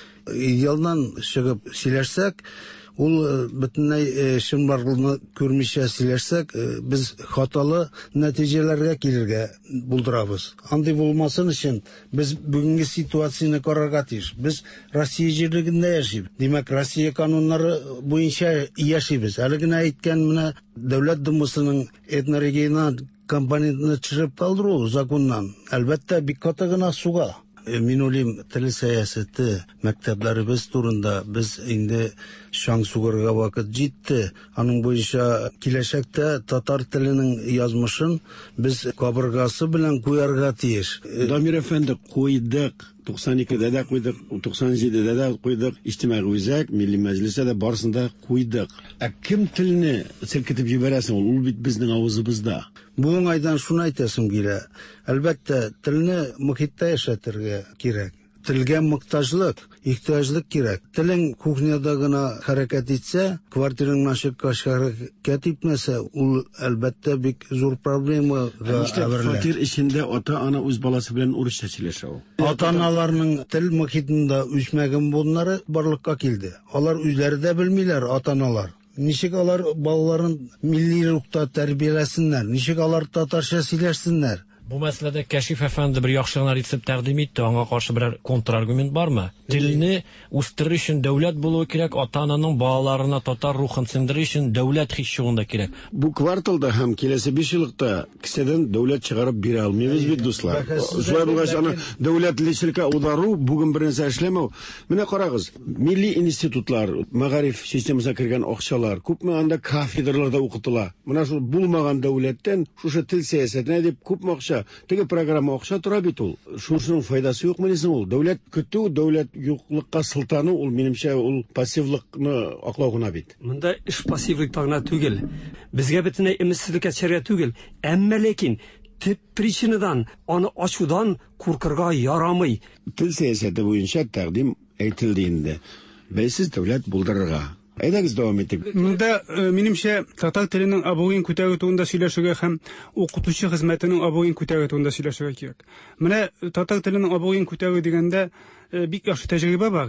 İdealdan çıkıp söyleşsek, ol bütünlüğü şımbarlığını görmüşe söyleşsek, biz hatalı neticelerge gelirge buldurabız. Andi bulmasın için biz bugünkü situasyonu kararga tiş. Biz Rusya jirliginde yaşayıp, demek Rusya kanunları boyunca yaşayız. Aligine aytken mine devlet dumasının etnoregional komponentini çıkıp kaldırıyor zakondan. Elbette bir katagına suga. Min olayım tili siyaseti mekteplerimiz turunda biz indi şan sugarga vakit ciddi. Anın boyunca kileşekte Tatar tilinin yazmışın biz kaburgası bilen koyarga tiyiş. Damir Efendi koyduk. 92'de de koyduk, 97'de de koyduk, İçtimai Özek, Milli Meclis'e de barısında koyduk. Kim tilini silkitip jiberesin, ol bit bizning avızımızda. Bu aydan şunu aytasım gele. Elbette tilini muhitte yaşatırga gerek. Tilge muhtajlık, ihtiyaçlık gerek. Tilin kuhnyadagına hareket etse, kvartirin naşık hareket etmese, ul elbette bir zor problemi İşte kvartir içinde ata-ana öz balası bilen uruşça çileşe o. Ata-analarının til muhitinde üçmegin bunları barlıkka kildi. Onlar üzleri de bilmiyorlar ata-analar. Nişik alar balaların milli ruhta terbiyelesinler, nişik alar Tatarca söyleşsinler. Bu meselede Keşif Efendi bir yaxşılığına retsep təqdim etdi. Ona karşı bir kontrargument var mı? Dilini üstürü için devlet buluğu gerek, ata-ananın bağlarına Tatar ruhun sindiri için devlet hişşuğunda gerek. Bu kvartalda hem kilesi 5 yıllıkta kiseden devlet çıkarıp bir almayız bir dostlar. Şöyle bulgaç ana devletliçilikə udaru bugün bir нәрсе işleme. Mine karağız, milli institutlar, magarif sistemasına kirgen okşalar, kupma anda kafedralarda okutular. Mine şu bulmagan devletten, şu til siyasetine edip kupma okşa. Tege programma okşa tura bit ol. Şunun faydası yok mu desin ol? Devlet kötü, devlet yoklukka sıltanı ol, menimçe ol pasivlikni aklauğuna bit. Mında iş pasivlik tağına tügel. Bizge bitine emissizlik etşerge tügel. Emme lekin tip prичинадан, onu açudan kurkırga yaramay. Til siyaseti boyunca təqdim aytildiğinde, beysiz devlet buldururga. Aydagiz devam ettik. Mında menimçe Tatar tilinin aboyin көтәрү сөйләшергә һәм укытучы хезмәтенең aboyin көтәрү сөйләшергә кирәк. Менә Tatar tilinin aboyin көтәрү дигәндә бик яхшы тәҗрибә бар.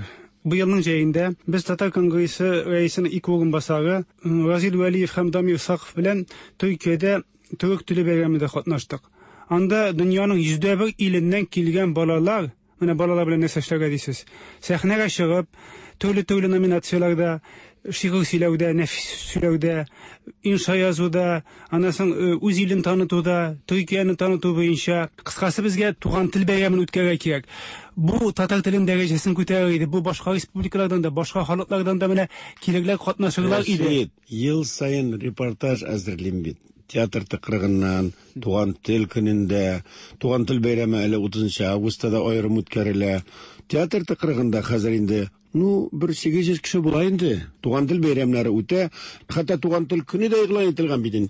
Bu yılның җәендә без Татар конгрессы рәисенең ике урынбасары Разил Вәлиев һәм Дамир Саков белән Төркиядә Түрек теле бәйрәмендә катнаштык. Анда дөньяның 101 иленнән килгән балалар, менә балалар белән нәрсә эшләргә дисез, сәхнәгә чыгып, төрле номинацияләрдә шигырь сөйләүдә, нәфис сөйләүдә, инша язуда, анасын үз илен танытуда, Төркияне таныту буенча, кыскасы безгә туган тел бәйрәмен үткәрергә кирәк. Бу татар телен дәрәҗәсен күтәрер иде. Бу башка республикалардан да, башка халыклардан да менә килерләр катнашырлар иде. Ел сайын репортаж әзерлим бит. Театр тыкрыгыннан, туган тел көнендә, туган тел бәйрәме әле 30 августта да аерым үткәрелә. Театр тыкрыгында хәзер инде бер 800 кеше була инде. Туган тел бәйрәмнәре үтә, хәтта туган тел көне дә игълан ителгән бит.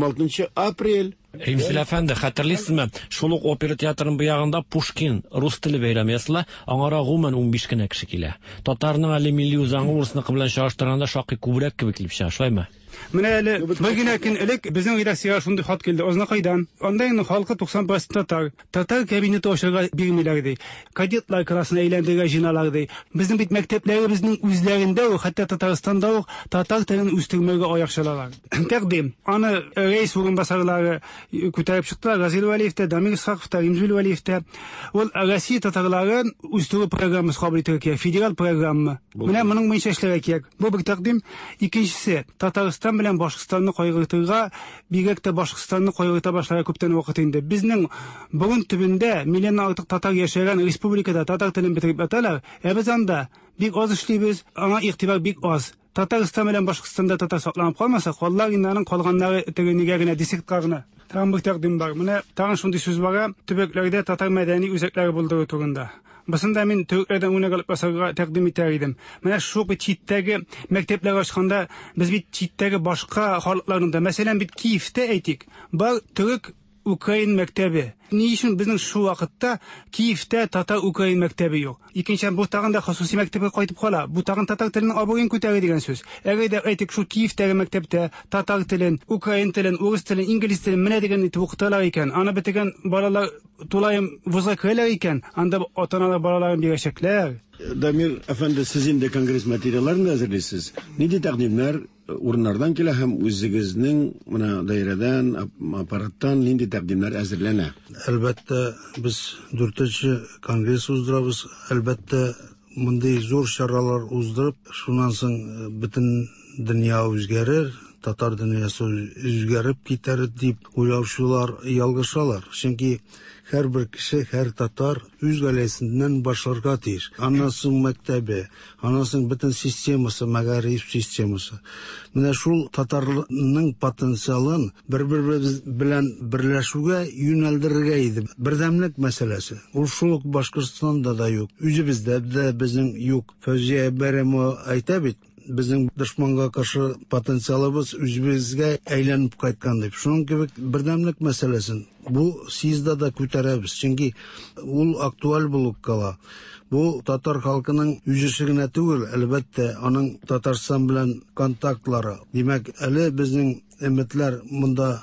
26 апрель. Римзил әфәнде, хәтерлисезме? Шул ук опера театрының буягында Пушкин рус теле бәйрәме ясала, аңара гомумән 15 кенә кеше килә. Татарның әле милли үзаңы урысныкы белән чагыштырганда шактый күбрәк кебек килеп чыга, шулаймы? Менә әле бер генә көн элек безнең редакциягә шундый хат килде. Азнакайдан. Анда инде халкы 90% татар. Татар кабинеты ачарга бирмиләр ди. Кадетлар классын әйләндергә җыйналар ди. Безнең бит мәктәпләребезнең үзләрендә, хәтта Татарстанда татар телен үстермәгә аякчалалар. Тәкъдим. Аны рәис урынбасарлары күтәреп чыктылар. Разил Вәлиев тә, Дамир Саков тә, Римзил Вәлиев тә. Ул Россия татарларын үстерү программасы кабул итәргә, федераль программа. Менә моның буенча эшләргә кирәк. Бу бер тәкъдим. Икенчесе, Татарстан белән Башкортстанны кайгыртырга, бигрәк тә Башкортстанны кайгырта башларга күптән вакыт инде. Безнең бүген төбендә миллионнан артык татар яшәгән республикада татар телен бетереп аталар. Без анда бик аз эшлибез, аңа игътибар бик аз. Татарстан белән Башкортстанда татар сакланып калмаса, халлар иннән калганнары тегенегә генә дисектка гына. Тагын бер тәкъдим бар. Менә тагын шундый сүз бар, төбәкләрдә татар мәдәни үзәкләре булдыру турында. Басында мин төркиядән үрнәк алып басарга тәкъдим итәр идем. Менә шул бит читтәге мәктәпләр ачканда без бит читтәге башка халыкларның да, мәсәлән бит Киевтә әйтик, бар төрек Украин мәктәбе. Ни өчен безнең шу вакытта Киевтә татар-украин мәктәбе юк? Икенче бу тагын да хосусый мәктәбкә кайтып кала. Бу тагын татар теленең абруен күтәрә дигән сүз. Әгәр дә әйтик шу Киевтәге мәктәптә татар телен, украин телен, урыс телен, инглиз телен менә дигән итеп укыталар икән, аны бетегән балалар тулаем вузга керәләр икән, анда ата-аналар балаларын бирәчәкләр. Дамир әфәнде, сез инде конгресс материалларын әзерлисез. Нинди тәкъдимнәр урыннардан килә һәм үзегезнең менә даирәдән, аппараттан нинди тәкъдимнәр әзерләнә? Әлбәттә, без 4-нче конгресс уздырабыз. Әлбәттә, мондый зур чаралар уздырып, шуннан соң бөтен дөнья үзгәрер, татар дөньясы үзгәреп китәр дип уйлаучылар ялгышалар. Чөнки һәрбер кеше, һәр татар үз гаиләсеннән башларга тиеш. Аннан соң мәктәбе, аннан соң бөтен системасы, мәгариф системасы. Менә шул татарның потенциалын бер-бер белән берләшүгә юнәлдерергә иде. Бердәмлек мәсьәләсе. Ул шул ук Башкортстанда да юк. Үзебездә дә безнең юк. Фәүзия Бәрәмова әйтә бит, безнең дошманга каршы потенциалыбыз үзебезгә әйләнеп кайткан дип. Шуның кебек бердәмлек мәсьәләсен бу съездда да күтәрәбез. Чөнки ул актуаль булып кала. Бу татар халкының үзе генә түгел, әлбәттә, аның Татарстан белән контактлары. Димәк, әле безнең өметләр монда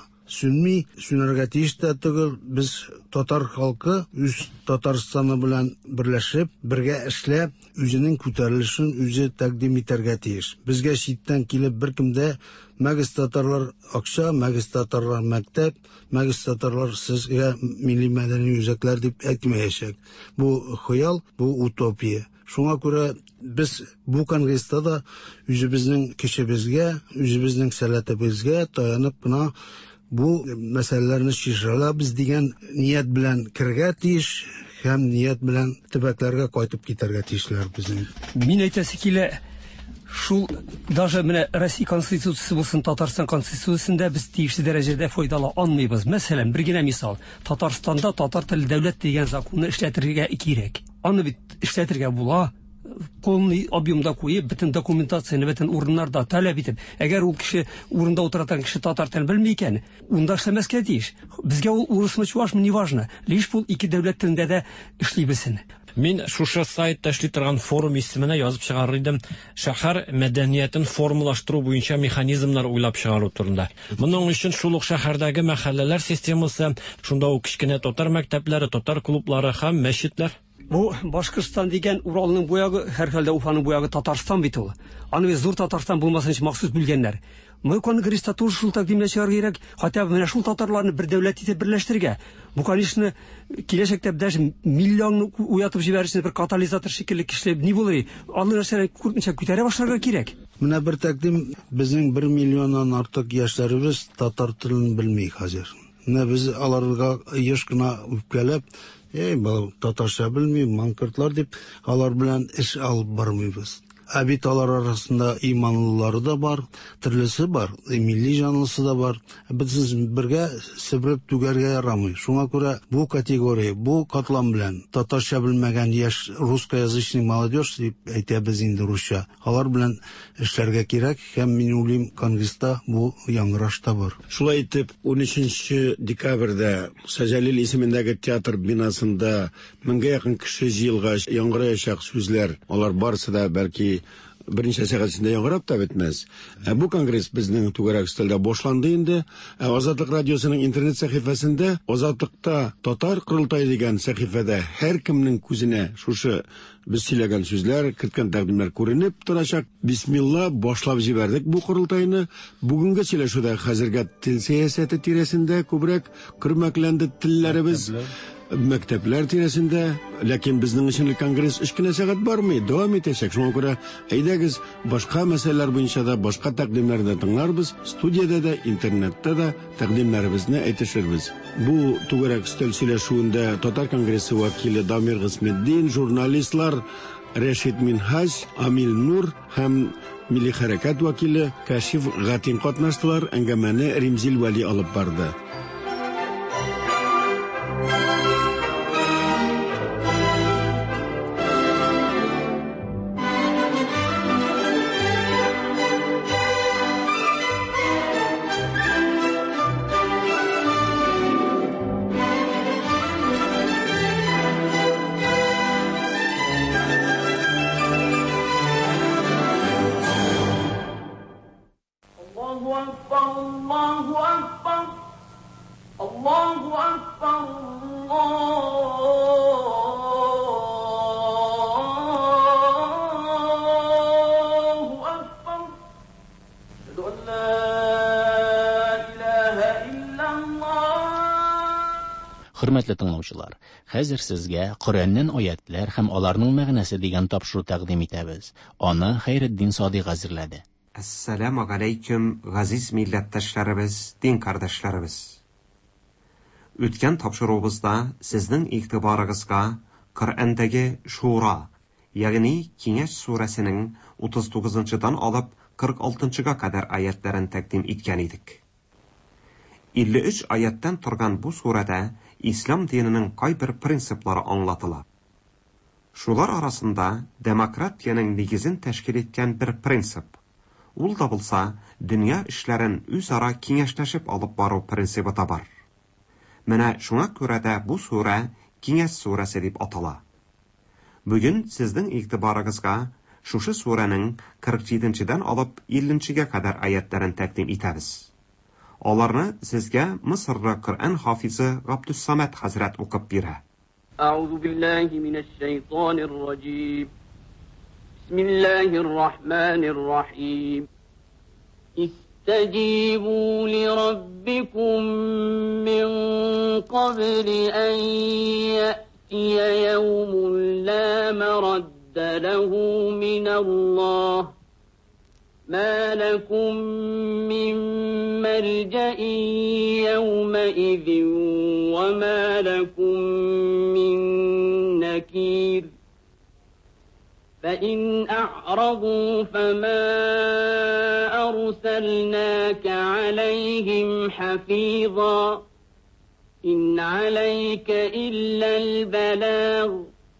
сүнәргә тиеш тә түгел. Без татар халкы үз Татарстаны белән берләшеп, бергә эшләп, үзенең күтәрелешен үзе тәкъдим итәргә тиеш. Безгә читтән килеп беркемдә мәгез татарлар акча, мәгез татарлар мәктәп, мәгез татарлар сезгә милли мәдәни үзәкләр дип әйтмәячәк. Бу хыял, бу утопия. Шуңа күрә без бу конгресста да үзебезнең көчебезгә, үзебезнең сәләтебезгә таянып кына бу мәсьәләләрне чишәргә дигән ният белән кергә тиеш һәм ният белән төбәкләргә кайтып китәргә тиешләр безнең. Мин әйтәсе килә, шул даже менә Россия конституциясе булсын, Татарстан конституциясендә без тиешле дәрәҗәдә файдала алмыйбыз. Мәсәлән, бер генә мисал. Татарстанда татар теле дәүләт дигән законны эшләтергә кирәк. Аны бит эшләтергә була. Полный объемда куеп, бөтен документацияны бөтен урыннарда таләп итеп, әгәр ул кеше урында утырган кеше татар телен белми икән, унда эшләмәскә тиеш. Безгә ул урысмы, чувашмы, неважно. Лишь бу ике дәүләт телендә дә эшлибезсен. Мин шушы сайтта эшли торган форум исеменә язып чыгарыр идем. Шәһәр мәдәниятен формалаштыру буенча механизмнар уйлап чыгару турында. Моның өчен шул ук шәһәрдәге мәхәлләләр системасы, шунда ук кечкенә татар мәктәпләре, татар клублары һәм мәчетләр. Бу Башкортстан дигән Уралның буягы, һәрхәлдә Уфаның буягы Татарстан бит ул. Аны без зур Татарстан булмасын өчен махсус бүлгәннәр. Мы конгресста тоже шул тәкъдимләшергә кирәк, хотя бы менә шул татарларны бер дәүләт итеп берләштергә. Бу, конечно, киләчәктә даже миллионны уятып җибәрүче бер катализатор шикелле кишләп ни булыр? Аны нәрсәне күрмичә күтәрә башларга кирәк. Менә бер тәкъдим, безнең 1 миллионнан артык яшьләребез татар телен белми хәзер. Менә без аларга еш кына үпкәләп, бу татарча белми, манкортлар дип, алар белән эш алып бармыйбыз. Бит алар арасында иманлылары да бар, төрлесе бар, милли җанлысы да бар. Без бергә себреп түгәргә ярамый. Шуңа күрә бу категория, бу катлам белән татарча белмәгән яшь русскоязычный молодежь дип әйтәбез инде русча. Алар белән эшләргә кирәк һәм мин уйлыйм, конгресста бу яңгыраш табыр. Шулай итеп, 13 декабрьдә Сәҗәлил исемендәге театр бинасында 1000-гә якын кеше җыелгач яңгыраячак сүзләр, алар барысы да бәлки берничә сәгать эчендә яңгырап та бетмәс. Бу конгресс безнең түгәрәк стилдә башланды инде. Азатлык радиосының интернет сәхифәсендә, Азатлыкта татар курултайы дигән сәхифәдә һәр кемнең күзенә шушы без сөйләгән сүзләр, киткән тәкъдимнәр күренеп торачак. Бисмилла, башлап җибәрдек бу курултайны. Бүгенге сөйләшүдә хәзергә тел сәясәте тирәсендә күбрәк күрмәкләнде телләребез. Мәктәпләр тирәсендә, ләкин безнең өчен конгресс 3 кенә сәгать бармый, дәвам итәчәк. Шуңа күрә әйдәгез башка мәсьәләләр буенча да башка тәкъдимнәрне тыңларбыз, студиядә дә, интернетта да тәкъдимнәребезне әйтешербез. Бу түгәрәк стил сөйләшүендә Татар конгрессы вәкиле Дамир Гысметдин, журналистлар Рәшид Минхаж, Амил Нур һәм Милли хәрәкәт вәкиле Кашиф Гатин катнаштылар. Әңгәмәне Римзил Вәли алып барды. Хөрмәтле тыңлаучылар, хәзер сезгә Коръәннән аятлар һәм аларның мәгънәсе дигән тапшыру тәкъдим итәбез. Аны Хәйретдин Садыйк әзерләде. Ассаламу алейкум, газиз милләттәшләребез, дин кардәшләребез. Үткән тапшыруыбызда сезнең игътибарыгызга Коръәндәге Шура, ягъни Киңәш сүрәсенең 39-дан алып 46-га кадәр аятларын тәкъдим иткән идек. 53 аяттан торган бу сүрәдә ислам диненең кайбер принциплары аңлатыла. Шулар арасында демократияның нигезен тәшкил иткән бер принцип. Ул да булса, дөнья эшләрен үзара киңәшләшеп алып бару принцибы да бар. Менә шуңа күрә дә бу сүрә Киңәш сүрәсе дип атала. Бүген сезнең игътибарыгызга шушы сүрәнең 47-дән алып 50-гә кадәр аятларын тәкъдим итәбез. Аларны сезгә Мисырда Коръән хафизы Габдуссамад хәзрәт укып бирә. Аузу биллаһи минәш шәйтанир раҗим. Бисмиллаһир рахманир рахим. Истаҗибу ли раббикум мин qabli an ya'tiya yawmun la maradda lahu min Allah. ما لكم من ملجأ يومئذ وما لكم من نكير فإن أعرضوا فما أرسلناك عليهم حفيظا إن عليك إلا البلاغ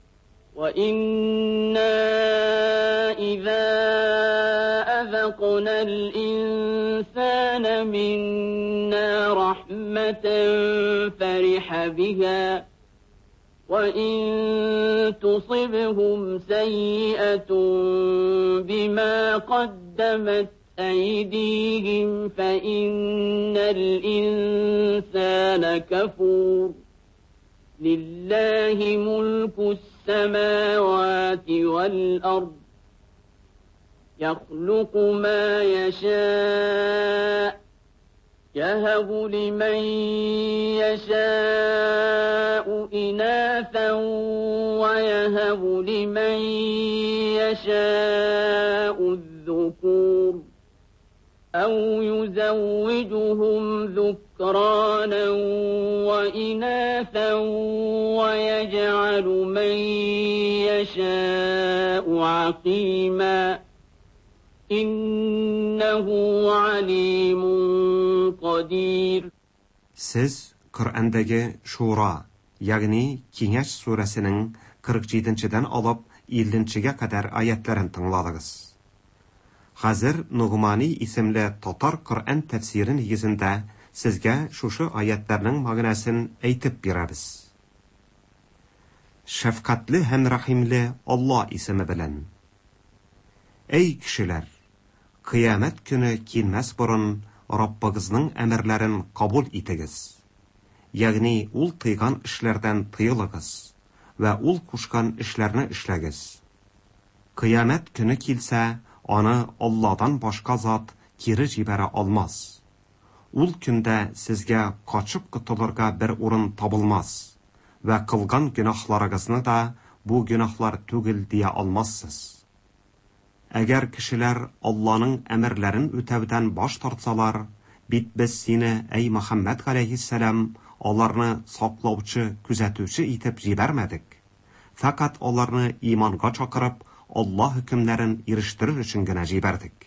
وإنا إذا أذقنا الإنسان منا رحمة فرح بها وإن تصبهم سيئة بما قدمت أيديهم فإن الإنسان كفور لله ملك السماوات والأرض يخلق ما يشاء يهب لمن يشاء إناثا ويهب لمن يشاء الذكور أو يزوجهم ذكرانا وإناثا ويجعل من يشاء عقيما إنه عليم قدير. Siz Kur'andagi Shura, ya'ni Kengash surasining 47-dan olib 50-ga qadar oyatlarini tingladingiz. Hozir Nug'mani ismli Tatar Qur'on tafsiri negizida sizga shu oyatlarning ma'nosini aytib beramiz. Shafqatli ham rahimli Alloh ismi bilan. Ey kishilar, qiyomat kuni kelmas burun Rabbingizning amrlarini qabul etingiz. Ya'ni ul tiygan ishlardan tiyiling'iz va ul qo'shgan ishlarni ishlagiz. Qiyomat kuni kelsa, ona Allohdan boshqa zot kiri jibara olmas. Ul kunda sizga qochib qutulurga bir o'rin topilmas va qilgan gunohlaringizni da bu gunohlar tugil deya olmassiz. Agar kishilar Allohning amrlarini o'tavdan bosh tortsalar, biz seni ey Muhammad alayhissalom ularni saqlovchi, kuzatuvchi etib jibarmadik. Faqat ularni iymonga chaqirib, Alloh hukmlarini erishtirish uchungina jibardik.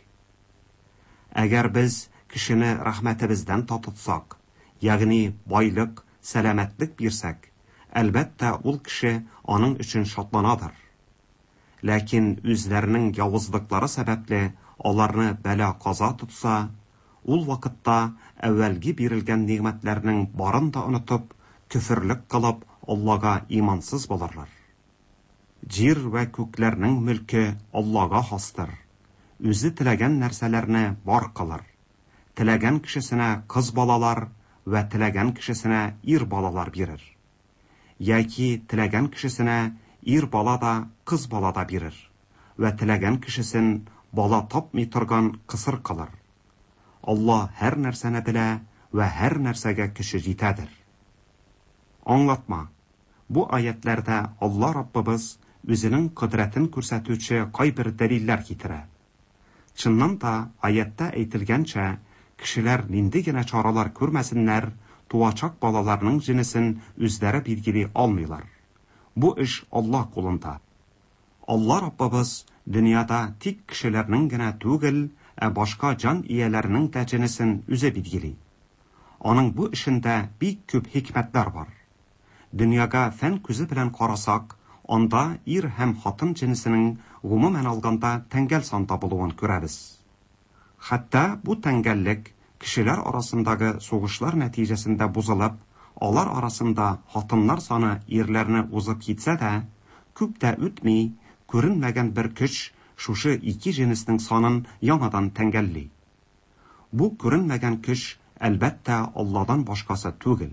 Agar biz kishini rahmatimizdan totutsak, ya'ni boylik, salomatlik bersak, albatta ul kishi onun uchun shodlanadir. Lakin o'zlarining yovuzliklari sababli ularni balo qazo tutsa, ul vaqtda avvalgi berilgan ne'matlarning borini unutib, kufrlik qilib Allohga iymonsiz bo'larlar. Jir va ko'klarning mulki Allohga xosdir. O'zi tilagan narsalarni bor qilar. Tilagan kishisine qiz bolalar va tilagan kishisine er bolalar berir. Yoki tilagan kishisine er bola da qiz bola da berir va tilagan kishisin bola topmay turgan qisir qilar. Alloh har narsani bila va har narsaga kuchi yetadir. Anlatma. Bu oyatlarda Alloh Rabbimiz o'zining qudratini ko'rsatuvchi qay bir dalillar keltiradi. Chindan da oyatda aytilgancha kishilar nindigina choralar ko'rmasinlar, tug'achoq bolalarning jinisin o'zlari belgilay olmaylar. Bu ish Alloh qo'linda. Alloh Rabbimiz dunyoda tik kishilarninggina tug'il, boshqa jon egalarining da jinisin o'zi belgilay. Onun bu ishida bek ko'p hikmatlar bor. Dunyoga fan ko'zi bilan qarasak, onda er ham xotin jinsining umuman olganda tangal sonda bo'lganini ko'ramiz. Hatto bu tangallik kishilar orasidagi so'g'ishlar natijasida buzilib, ular orasida xotinlar soni erlarni o'zib ketsa-da, ko'pda o'tmay ko'rinmagan bir kuch shu ikki jinsning sonini yanadan tangalli. Bu ko'rinmagan kuch albatta Allohdan boshqasi tug'il.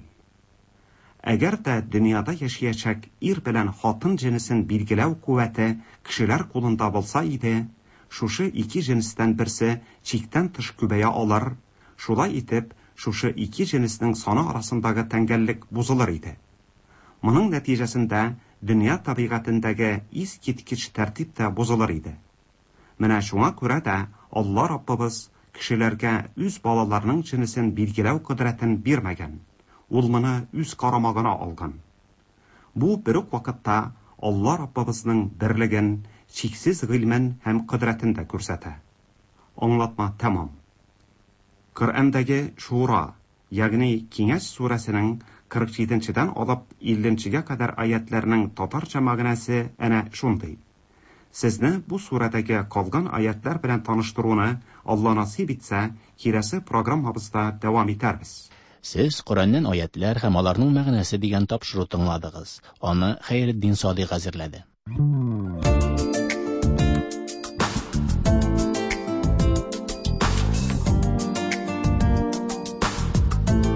Agarda dunyoda yashayacak er bilan xotin jinsin belgilav quvvati kishilar qo'linda bo'lsa edi, shu ikki jinsdan birsi chekdan tish ko'paya olar, shulay etib shu ikki jinsning soni orasidagi tangallik buzilar edi. Buning natijasida dunyo tabiatidagi is-ketkich tartibda buzilar edi. Mana shunga ko'ra da Alloh Rabbimiz kishilarga o'z bolalarining jinsin belgilav qudratini bermagan. Ulmini o'z qaramog'ina olgan. Bu bir vaqtda Alloh Rabbimizning birligin, cheksiz ilmin ham qudratini ko'rsatadi. Anlatma tamom. Qur'ondagi Shura, ya'ni Kengash surasining 47-dan olib 50-ga qadar oyatlarining totarcha ma'nosi ana shunday. Sizni bu suradagi qolgan oyatlar bilan tanishtiruvni Alloh nasib etsa, kelasi programmamizda davom etamiz. Siz Qur'ondan oyatlar ham ularning ma'nosi degan topshiriq tingladingiz. Uni Xayriddin Sodiq hozirladi.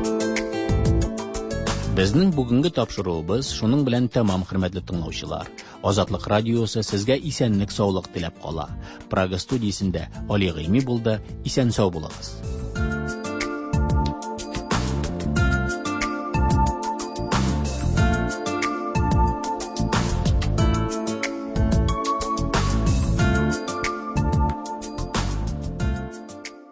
Bizning bugungi topshirig'imiz shuning bilan tamom, hurmatli tinglovchilar. Азатлык радиосы сезгә исәнлек, саулык теләп кала. Прага студиясендә Али Гыйми булды. Исән сау булыгыз.